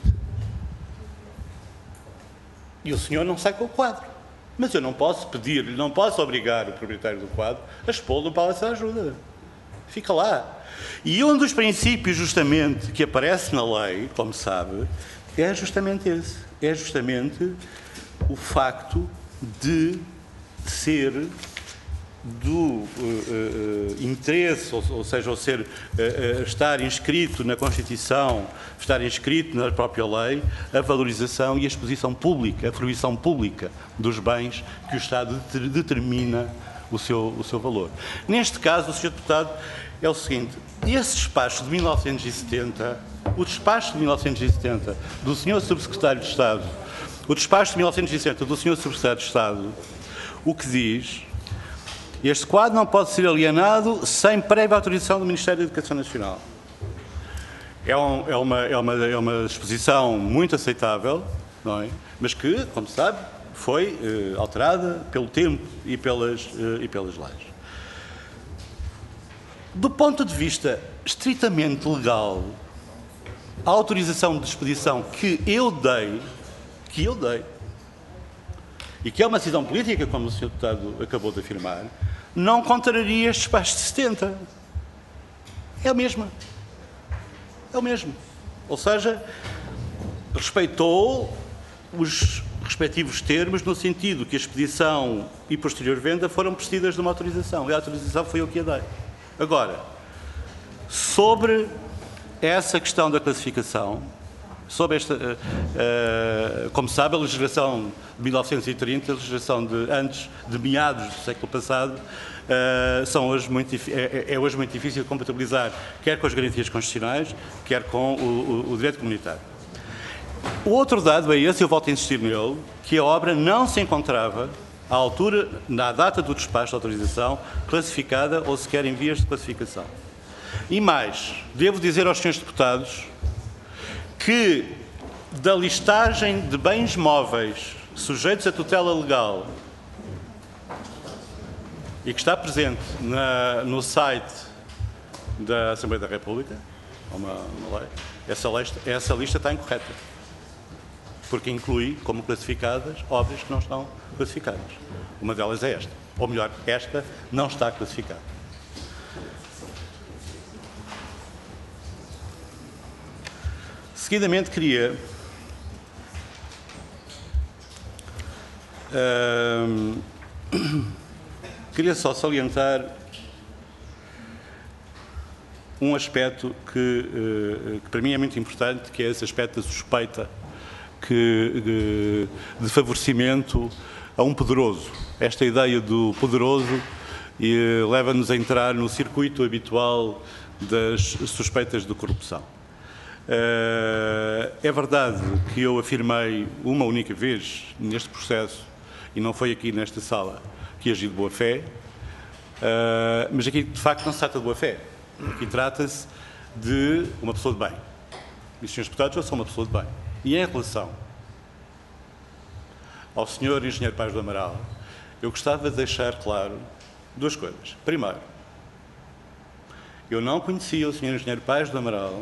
E o senhor não sai com o quadro. Mas eu não posso pedir-lhe, não posso obrigar o proprietário do quadro a expô-lo no Palácio da Ajuda. Fica lá. E um dos princípios, justamente, que aparece na lei, como sabe, é justamente esse. É justamente o facto de ser do interesse, ou seja, estar inscrito na Constituição, estar inscrito na própria lei, a valorização e a exposição pública, a fruição pública dos bens que o Estado determina o seu valor. Neste caso, o Sr. Deputado, é o seguinte: esse despacho de 1970, o despacho de 1970 do Sr. Subsecretário de Estado, o despacho de 1970 do Sr. Subsecretário de Estado, o que diz: este quadro não pode ser alienado sem prévia autorização do Ministério da Educação Nacional. É uma exposição muito aceitável, não é? Mas que, como sabe, foi alterada pelo tempo e pelas leis. Do ponto de vista estritamente legal, a autorização de expedição que eu dei, e que é uma decisão política, como o Sr. Deputado acabou de afirmar, não contraria este despacho de 70. É o mesmo. É o mesmo. Ou seja, respeitou os respectivos termos no sentido que a expedição e posterior venda foram precedidas de uma autorização. E a autorização foi eu que a dei. Agora, sobre essa questão da classificação, sobre esta, como sabe, a legislação de 1930, a legislação de meados do século passado, é hoje muito difícil de compatibilizar, quer com as garantias constitucionais, quer com o direito comunitário. O outro dado é esse, eu volto a insistir nele, que a obra não se encontrava, à altura, na data do despacho de autorização, classificada ou sequer em vias de classificação. E mais, devo dizer aos senhores deputados que da listagem de bens móveis sujeitos a tutela legal e que está presente no site da Assembleia da República, uma lei, essa lista está incorreta, porque inclui como classificadas obras que não estão classificadas. Uma delas é esta, ou melhor, esta não está classificada. Seguidamente, queria só salientar um aspecto que para mim é muito importante, que é esse aspecto da suspeita de favorecimento a um poderoso. Esta ideia do poderoso leva-nos a entrar no circuito habitual das suspeitas de corrupção. É verdade que eu afirmei uma única vez neste processo, e não foi aqui nesta sala, que agi de boa fé, mas aqui de facto não se trata de boa fé. Aqui trata-se de uma pessoa de bem. E os senhores deputados, eu sou uma pessoa de bem. E em relação ao Sr. Engenheiro Paes do Amaral, eu gostava de deixar claro duas coisas. Primeiro, eu não conhecia o Sr. Engenheiro Paes do Amaral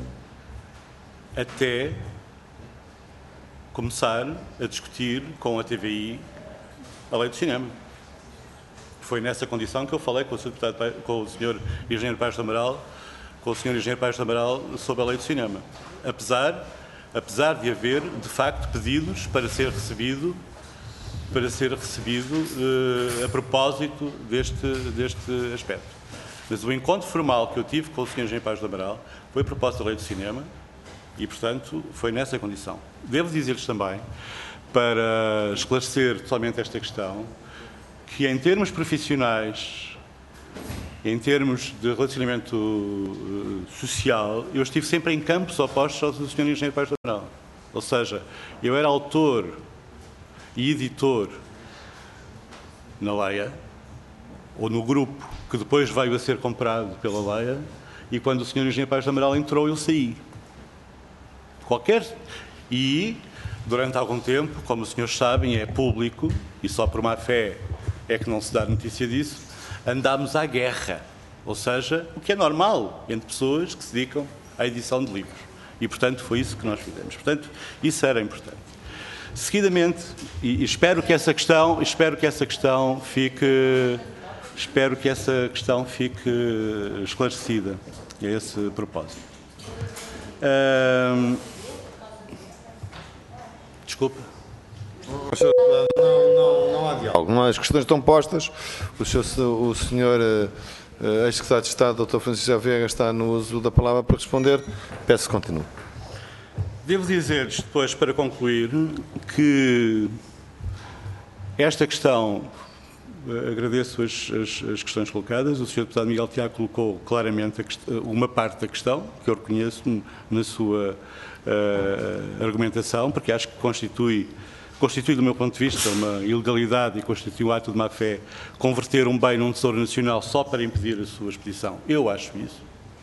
até começar a discutir com a TVI a lei do cinema. Foi nessa condição que eu falei com o Sr. Engenheiro Paes do Amaral, sobre a lei do cinema. Apesar de haver, de facto, pedidos para ser recebido a propósito deste aspecto. Mas o encontro formal que eu tive com o Sr. Engenheiro Paes do Amaral foi a propósito da lei do cinema e, portanto, foi nessa condição. Devo dizer-lhes também, para esclarecer totalmente esta questão, que em termos profissionais, em termos de relacionamento social, eu estive sempre em campos opostos ao do Sr. Engenheiro Paes do Amaral. Ou seja, eu era autor e editor na Leia, ou no grupo que depois veio a ser comprado pela Leia, e quando o Sr. Engenheiro Paes do Amaral entrou, eu saí. E, durante algum tempo, como os senhores sabem, é público, e só por má fé é que não se dá notícia disso, andámos à guerra. Ou seja, o que é normal entre pessoas que se dedicam à edição de livros. E, portanto, foi isso que nós fizemos. Portanto, isso era importante. Seguidamente, e espero que essa questão fique esclarecida a esse propósito. Desculpa. Não há diálogo. Não, as questões estão postas. O senhor ex-secretário de Estado, Dr. Francisco José Viegas, está no uso da palavra para responder. Peço que continue. Devo dizer-lhes depois, para concluir, que esta questão, agradeço as questões colocadas, o Sr. Deputado Miguel Tiago colocou claramente uma parte da questão, que eu reconheço na sua argumentação, porque acho que constitui, do meu ponto de vista, uma ilegalidade e constitui um ato de má-fé converter um bem num tesouro nacional só para impedir a sua expedição. Eu acho isso.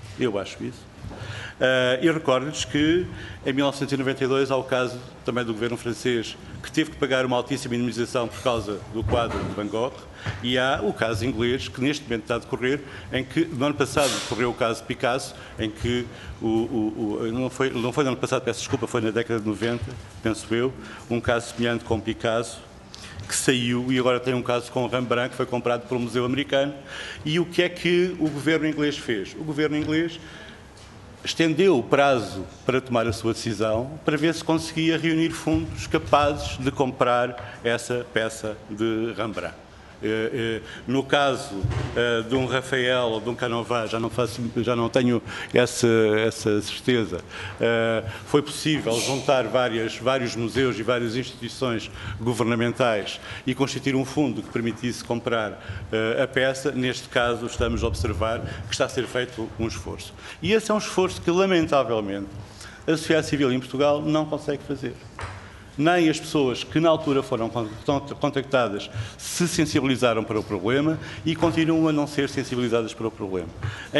E recordo-lhes que, em 1992, há o caso também do governo francês, que teve que pagar uma altíssima indemnização por causa do quadro de Van Gogh, e há o caso inglês, que neste momento está a decorrer, em que, no ano passado, decorreu o caso de Picasso, em que, não foi no ano passado, peço desculpa, foi na década de 90, penso eu, um caso semelhante com Picasso, que saiu, e agora tem um caso com Rembrandt, que foi comprado pelo Museu Americano. E o que é que o governo inglês fez? O governo inglês estendeu o prazo para tomar a sua decisão para ver se conseguia reunir fundos capazes de comprar essa peça de Rembrandt. No caso de um Rafael ou de um Canova, já não tenho essa certeza, foi possível juntar vários museus e várias instituições governamentais e constituir um fundo que permitisse comprar a peça. Neste caso, estamos a observar que está a ser feito um esforço. E esse é um esforço que, lamentavelmente, a sociedade civil em Portugal não consegue fazer. Nem as pessoas que na altura foram contactadas se sensibilizaram para o problema e continuam a não ser sensibilizadas para o problema.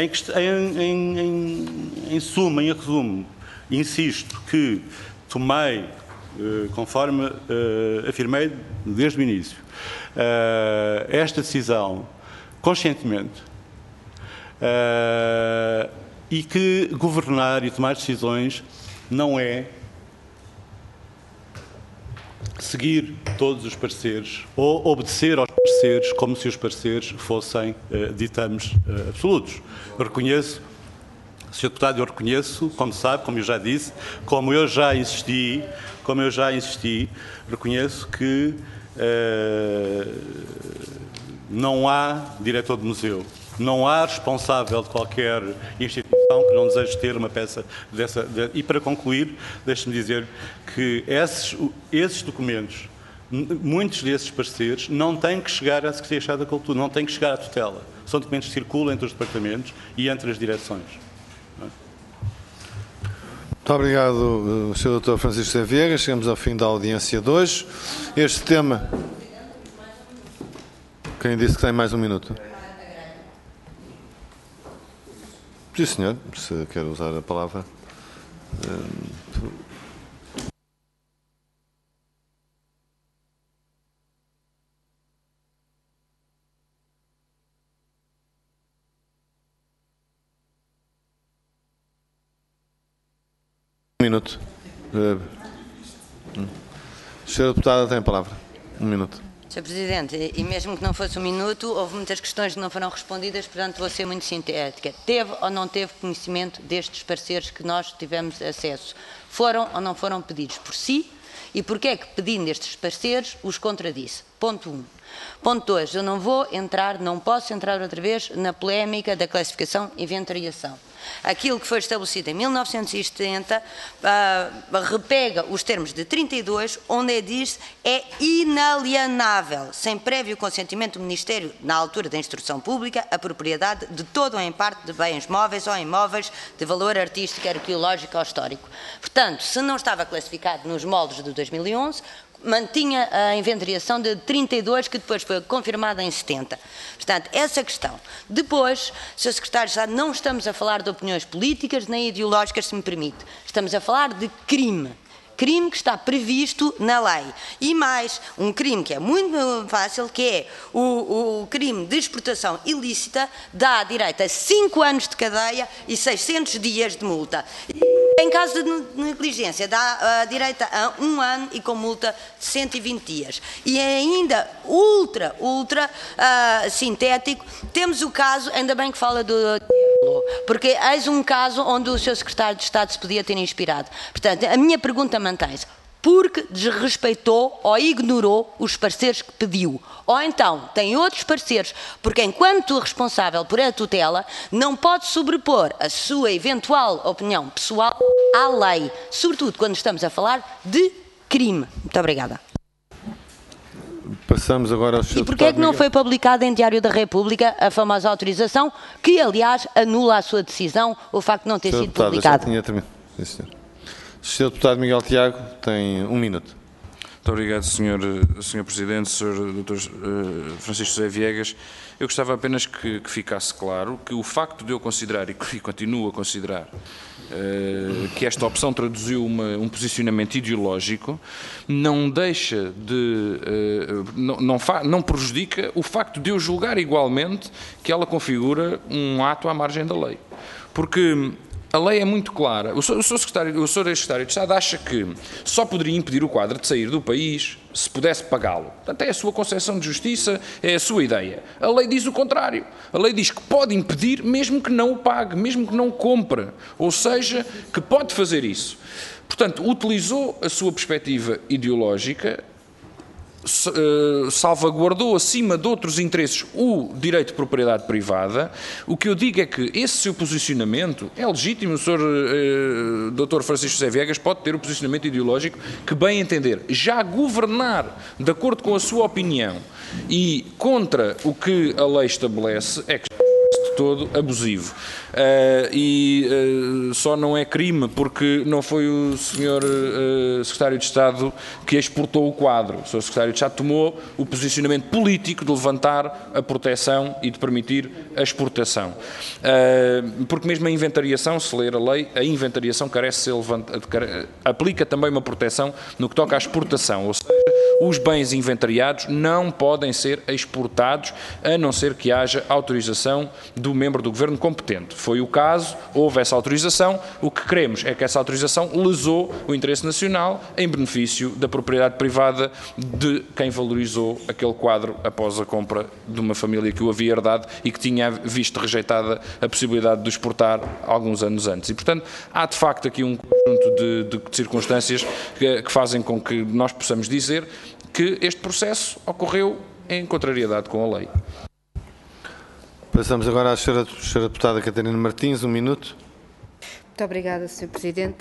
Em suma, em resumo, insisto que tomei, conforme afirmei desde o início, esta decisão conscientemente e que governar e tomar decisões não é seguir todos os pareceres ou obedecer aos pareceres como se os pareceres fossem ditames absolutos. Eu reconheço, Sr. Deputado, eu reconheço, como sabe, como eu já disse, como eu já insisti, reconheço que não há diretor de museu, não há responsável de qualquer instituição que não deseje ter uma peça dessa. E para concluir, deixe-me dizer que esses documentos, muitos desses pareceres, não têm que chegar à Secretaria de Estado da Cultura, não têm que chegar à tutela. São documentos que circulam entre os departamentos e entre as direções. Muito obrigado, Sr. Dr. Francisco José Viegas. Chegamos ao fim da audiência de hoje. Este tema... Quem disse que tem mais um minuto? Sim, senhor, se quer usar a palavra. Um minuto. Senhora Deputada, tem a palavra. Um minuto. Sr. Presidente, e mesmo que não fosse um minuto, houve muitas questões que não foram respondidas, portanto vou ser muito sintética. Teve ou não teve conhecimento destes pareceres que nós tivemos acesso? Foram ou não foram pedidos por si? E porquê é que, pedindo estes pareceres, os contradisse? Ponto 1. Ponto 2. Eu não posso entrar outra vez na polémica da classificação e inventariação. Aquilo que foi estabelecido em 1970 repega os termos de 32, onde diz é inalienável, sem prévio consentimento do Ministério, na altura da instrução pública, a propriedade de todo ou em parte de bens móveis ou imóveis de valor artístico, arqueológico ou histórico. Portanto, se não estava classificado nos moldes de 2011, mantinha a inventariação de 32, que depois foi confirmada em 70. Portanto, essa questão. Depois, Sr. Secretário de Estado, não estamos a falar de opiniões políticas nem ideológicas, se me permite. Estamos a falar de crime. crime que está previsto na lei. E mais, um crime que é muito fácil, que é o crime de exportação ilícita, dá direito a 5 anos de cadeia e 600 dias de multa. Em caso de negligência, dá direito a 1 ano e com multa de 120 dias. E ainda ultra sintético, temos o caso, ainda bem que fala do... porque eis um caso onde o Sr. Secretário de Estado se podia ter inspirado. Portanto, a minha pergunta mantém-se. Porque desrespeitou ou ignorou os pareceres que pediu. Ou então, tem outros pareceres, porque enquanto responsável por a tutela, não pode sobrepor a sua eventual opinião pessoal à lei, sobretudo quando estamos a falar de crime. Muito obrigada. Passamos agora ao Sr. E porquê é que não foi publicada em Diário da República a famosa autorização, que aliás anula a sua decisão, o facto de não ter sido publicado? Sim, senhor. Sr. Deputado Miguel Tiago, tem 1 minuto. Muito obrigado, Sr. Presidente, Sr. Dr. Francisco José Viegas. Eu gostava apenas que ficasse claro que o facto de eu considerar, e continuo a considerar, que esta opção traduziu um posicionamento ideológico, não deixa de... não prejudica o facto de eu julgar igualmente que ela configura um ato à margem da lei. Porque... a lei é muito clara. O Sr. Secretário de Estado acha que só poderia impedir o quadro de sair do país se pudesse pagá-lo. Portanto, é a sua concepção de justiça, é a sua ideia. A lei diz o contrário. A lei diz que pode impedir mesmo que não o pague, mesmo que não o compre. Ou seja, que pode fazer isso. Portanto, utilizou a sua perspectiva ideológica, salvaguardou acima de outros interesses o direito de propriedade privada. O que eu digo é que esse seu posicionamento é legítimo. O Sr. Dr. Francisco José Viegas pode ter o posicionamento ideológico que bem entender. Já governar de acordo com a sua opinião e contra o que a lei estabelece é que de todo abusivo. Só não é crime porque não foi o Sr. Secretário de Estado que exportou o quadro. O Sr. Secretário de Estado tomou o posicionamento político de levantar a proteção e de permitir a exportação. Porque mesmo a inventariação, se ler a lei, a inventariação carece de ser levantada, aplica também uma proteção no que toca à exportação, ou seja, os bens inventariados não podem ser exportados a não ser que haja autorização do membro do Governo competente. Foi o caso, houve essa autorização, o que queremos é que essa autorização lesou o interesse nacional em benefício da propriedade privada de quem valorizou aquele quadro após a compra de uma família que o havia herdado e que tinha visto rejeitada a possibilidade de o exportar alguns anos antes. E, portanto, há de facto aqui um conjunto de circunstâncias que fazem com que nós possamos dizer que este processo ocorreu em contrariedade com a lei. Passamos agora à Sra. Deputada Catarina Martins, 1 minuto. Muito obrigada, Sr. Presidente.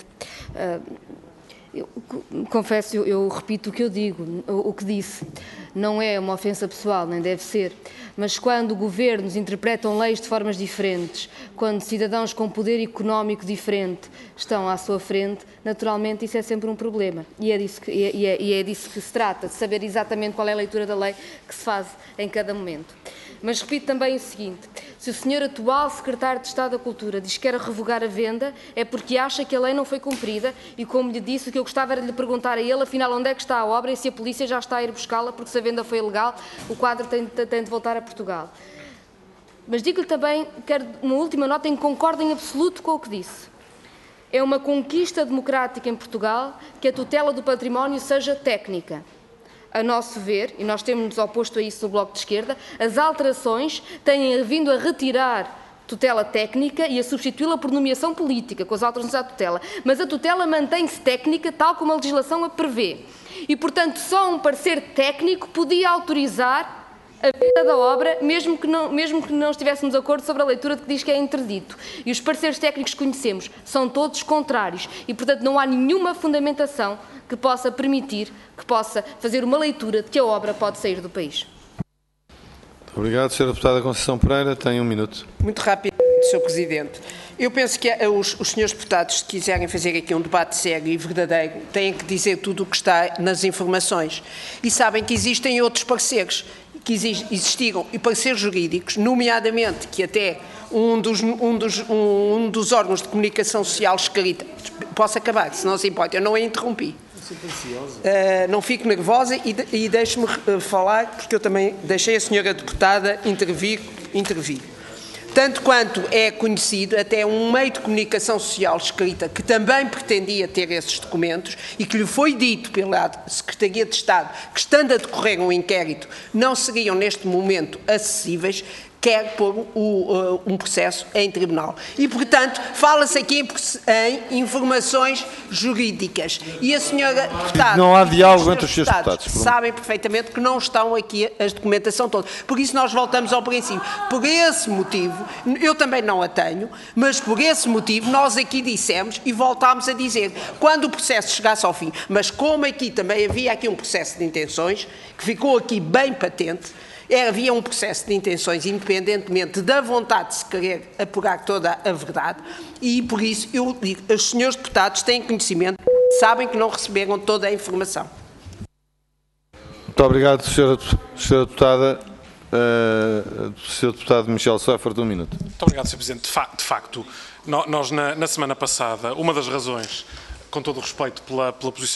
Eu confesso, eu repito o que eu digo, o que disse. Não é uma ofensa pessoal, nem deve ser, mas quando governos interpretam leis de formas diferentes, quando cidadãos com poder económico diferente estão à sua frente, naturalmente isso é sempre um problema. E é disso que se trata, de saber exatamente qual é a leitura da lei que se faz em cada momento. Mas repito também o seguinte: se o Sr. atual Secretário de Estado da Cultura diz que quer revogar a venda, é porque acha que a lei não foi cumprida e, como lhe disse, o que eu gostava era de lhe perguntar a ele, afinal, onde é que está a obra e se a polícia já está a ir buscá-la, porque se a venda foi ilegal, o quadro tem de voltar a Portugal. Mas digo-lhe também, quero uma última nota em que concordo em absoluto com o que disse. É uma conquista democrática em Portugal que a tutela do património seja técnica. A nosso ver, e nós temos-nos oposto a isso no Bloco de Esquerda, as alterações têm vindo a retirar tutela técnica e a substituí-la por nomeação política, com as alterações à tutela. Mas a tutela mantém-se técnica, tal como a legislação a prevê. E, portanto, só um parecer técnico podia autorizar a venda da obra, mesmo que não estivéssemos de acordo sobre a leitura de que diz que é interdito. E os pareceres técnicos que conhecemos são todos contrários e, portanto, não há nenhuma fundamentação que possa permitir, que possa fazer uma leitura de que a obra pode sair do país. Obrigado, Sra. Deputada Conceição Pereira. Tem 1 minuto. Muito rápido, Sr. Presidente. Eu penso que os senhores deputados, se quiserem fazer aqui um debate sério e verdadeiro, têm que dizer tudo o que está nas informações. E sabem que existem outros pareceres, que existiram, e pareceres jurídicos, nomeadamente que até um dos órgãos de comunicação social escrita... Posso acabar, se não se importa, eu não a interrompi. Não fico nervosa e deixe-me falar, porque eu também deixei a senhora deputada intervir. Tanto quanto é conhecido, até um meio de comunicação social escrita que também pretendia ter esses documentos e que lhe foi dito pela Secretaria de Estado que, estando a decorrer um inquérito, não seriam neste momento acessíveis, quer pôr um processo em tribunal. E, portanto, fala-se aqui em informações jurídicas. E a senhora deputada... Não há diálogo entre os senhores deputados. Sabem perfeitamente que não estão aqui a documentação toda. Por isso nós voltamos ao princípio. Por esse motivo, eu também não a tenho, mas por esse motivo nós aqui dissemos e voltámos a dizer, quando o processo chegasse ao fim, mas como aqui também havia aqui um processo de intenções, que ficou aqui bem patente, havia um processo de intenções, independentemente da vontade de se querer apurar toda a verdade, e por isso eu digo, os senhores deputados têm conhecimento, sabem que não receberam toda a informação. Muito obrigado, senhora deputada. Sr. Deputado Michel Seifert, 1 minuto. Muito obrigado, Sr. Presidente. De facto, nós na semana passada, uma das razões, com todo o respeito pela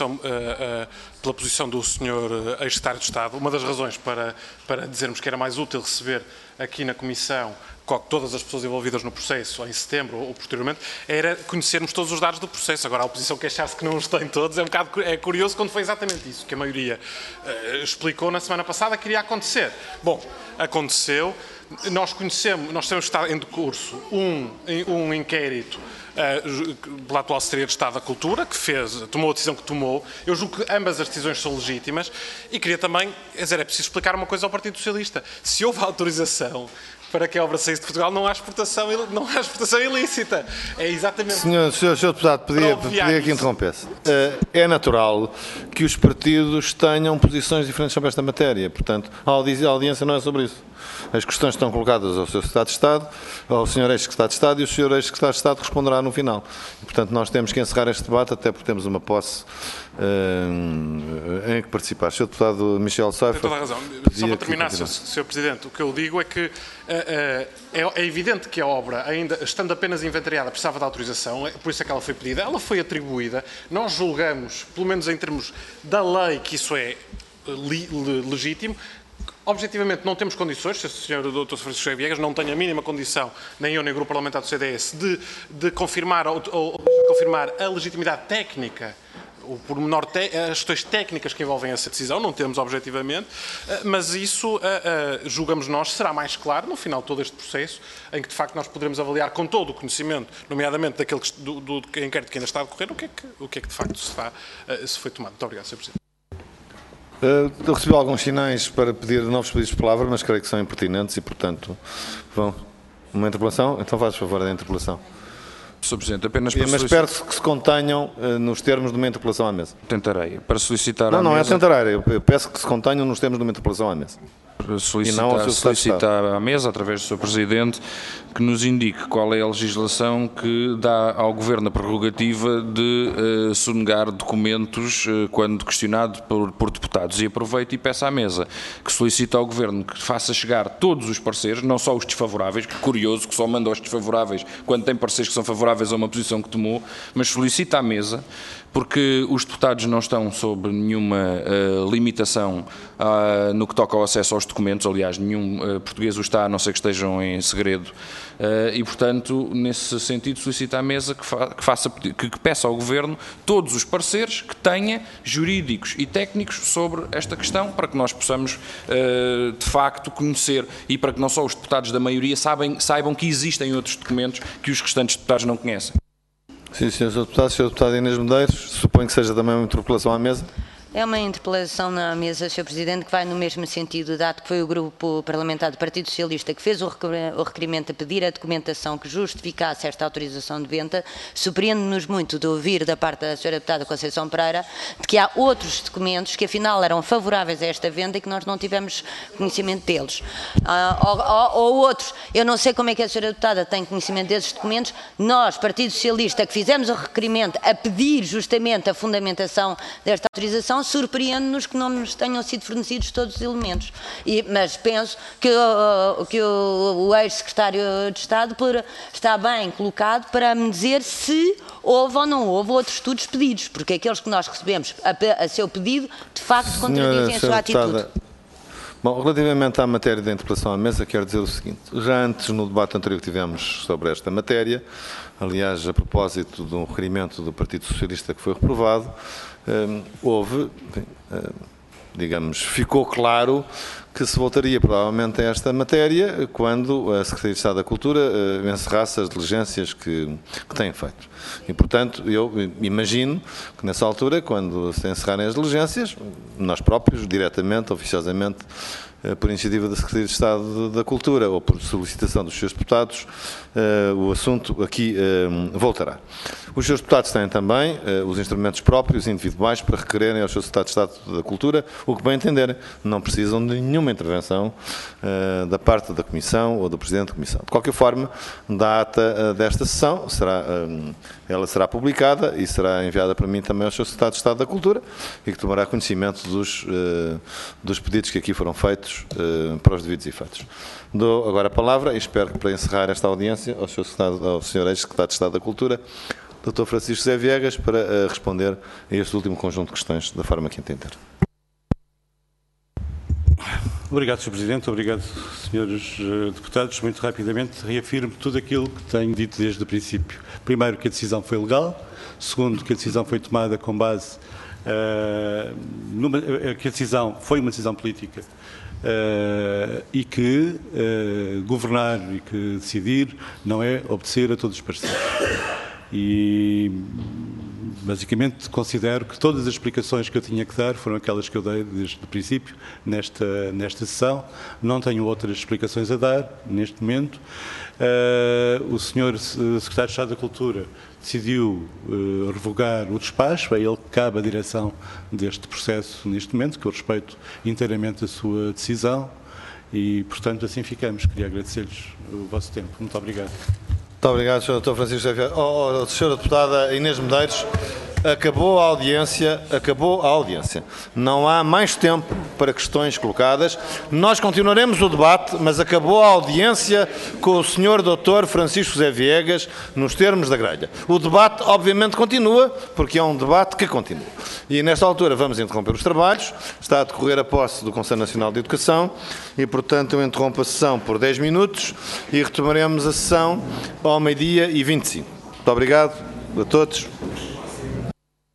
posição do Sr. Ex-Secretário de Estado, uma das razões para dizermos que era mais útil receber aqui na Comissão todas as pessoas envolvidas no processo, em setembro ou posteriormente, era conhecermos todos os dados do processo. Agora, a oposição queixar-se que não os tem todos é curioso, quando foi exatamente isso que a maioria explicou na semana passada que iria acontecer. Bom, aconteceu. Nós sabemos que está em decurso um inquérito pela atual Secretaria de Estado da Cultura, que tomou a decisão que tomou. Eu julgo que ambas as decisões são legítimas e queria também, é preciso explicar uma coisa ao Partido Socialista. Se houve autorização para que a obra saísse de Portugal, não há exportação ilícita. É exatamente... Senhor Deputado, pedia que interrompesse. É natural que os partidos tenham posições diferentes sobre esta matéria. Portanto, a audiência não é sobre isso. As questões estão colocadas ao Sr. Secretário de Estado, ao Sr. Ex-Secretário de Estado, e o Sr. Ex-Secretário de Estado responderá no final. E, portanto, nós temos que encerrar este debate, até porque temos uma posse em que participar. Sr. Deputado Michel Seifert... Tem toda a razão. Só para terminar, Sr. Presidente, o que eu digo é que é evidente que a obra, ainda estando apenas inventariada, precisava de autorização, por isso é que ela foi pedida, ela foi atribuída. Nós julgamos, pelo menos em termos da lei, que isso é legítimo. Objetivamente não temos condições, se o Sr. Dr. Francisco Viegas não tem a mínima condição, nem eu nem o Grupo Parlamentar do CDS, de confirmar a legitimidade técnica, o pormenor, as questões técnicas que envolvem essa decisão, não temos objetivamente, mas isso, julgamos nós, será mais claro no final de todo este processo, em que de facto nós poderemos avaliar com todo o conhecimento, nomeadamente do inquérito que ainda está a decorrer, o que é que de facto se foi tomado. Muito obrigado, Sr. Presidente. Eu recebi alguns sinais para pedir novos pedidos de palavra, mas creio que são impertinentes e, portanto, vão. Uma interpelação? Então faz favor da interpelação. Sr. Presidente, apenas para mas espero que se contenham nos termos de uma interpelação à mesa. Tentarei. Para solicitar Não é tentarei. Eu peço que se contenham nos termos de uma interpelação à mesa. Solicitar à mesa, através do Sr. Presidente, que nos indique qual é a legislação que dá ao Governo a prerrogativa de sonegar documentos quando questionado por deputados. E aproveito e peço à mesa que solicite ao Governo que faça chegar todos os pareceres, não só os desfavoráveis, que curioso que só manda os desfavoráveis quando tem pareceres que são favoráveis a uma posição que tomou, mas solicita à mesa, porque os deputados não estão sob nenhuma limitação no que toca ao acesso aos documentos, aliás, nenhum português o está, a não ser que estejam em segredo, e, portanto, nesse sentido, solicita à mesa que peça ao Governo todos os pareceres que tenha, jurídicos e técnicos, sobre esta questão, para que nós possamos, de facto, conhecer e para que não só os deputados da maioria saibam que existem outros documentos que os restantes deputados não conhecem. Sim, Sr. Deputado. Sr. Deputado Inês Medeiros, suponho que seja também uma interpelação à mesa. É uma interpelação na mesa, Sr. Presidente, que vai no mesmo sentido, dado que foi o Grupo Parlamentar do Partido Socialista que fez o requerimento a pedir a documentação que justificasse esta autorização de venda. Surpreende-nos muito de ouvir da parte da Sra. Deputada Conceição Pereira de que há outros documentos que afinal eram favoráveis a esta venda e que nós não tivemos conhecimento deles. Ou outros, eu não sei como é que a Sra. Deputada tem conhecimento desses documentos. Nós, Partido Socialista, que fizemos o requerimento a pedir justamente a fundamentação desta autorização, não surpreende-nos que não nos tenham sido fornecidos todos os elementos. Mas penso que o ex-secretário de Estado está bem colocado para me dizer se houve ou não houve outros estudos pedidos, porque aqueles que nós recebemos a seu pedido, de facto, contradizem a sua atitude. Bom, relativamente à matéria da interpelação à mesa, quero dizer o seguinte. Já antes, no debate anterior que tivemos sobre esta matéria, aliás, a propósito de um requerimento do Partido Socialista que foi reprovado, digamos, ficou claro que se voltaria provavelmente a esta matéria quando a Secretaria de Estado da Cultura encerrasse as diligências que tem feito. E, portanto, eu imagino que nessa altura, quando se encerrarem as diligências, nós próprios, diretamente, oficiosamente, por iniciativa da Secretaria de Estado da Cultura ou por solicitação dos seus deputados, o assunto aqui voltará. Os seus deputados têm também os instrumentos próprios individuais para requererem aos seus secretários de Estado da Cultura o que bem entenderem. Não precisam de nenhuma intervenção da parte da Comissão ou do Presidente da Comissão. De qualquer forma, da ata desta sessão, ela será publicada e será enviada para mim também aos seus secretários de Estado da Cultura e que tomará conhecimento dos pedidos que aqui foram feitos para os devidos efeitos. Dou agora a palavra e espero que para encerrar esta audiência ao Sr. Ex-Secretário de Estado da Cultura, Dr. Francisco José Viegas, para responder a este último conjunto de questões da forma que entender. Obrigado, Sr. Presidente. Obrigado, Srs. Deputados. Muito rapidamente, reafirmo tudo aquilo que tenho dito desde o princípio. Primeiro, que a decisão foi legal. Segundo, que a decisão foi tomada com base que a decisão foi uma decisão política e que governar e que decidir não é obedecer a todos os parceiros. E basicamente considero que todas as explicações que eu tinha que dar foram aquelas que eu dei desde o princípio nesta sessão. Não tenho outras explicações a dar neste momento. O Sr. Secretário de Estado da Cultura decidiu revogar o despacho, é ele que cabe a direção deste processo neste momento, que eu respeito inteiramente a sua decisão e, portanto, assim ficamos. Queria agradecer-lhes o vosso tempo. Muito obrigado. Muito obrigado, Sr. Dr. Francisco José Viegas. Sra. Deputada Inês Medeiros, acabou a audiência. Não há mais tempo para questões colocadas. Nós continuaremos o debate, mas acabou a audiência com o Sr. Dr. Francisco José Viegas nos termos da grelha. O debate, obviamente, continua, porque é um debate que continua. E, nesta altura, vamos interromper os trabalhos. Está a decorrer a posse do Conselho Nacional de Educação e, portanto, eu interrompo a sessão por 10 minutos e retomaremos a sessão ao 12h25. Muito obrigado a todos.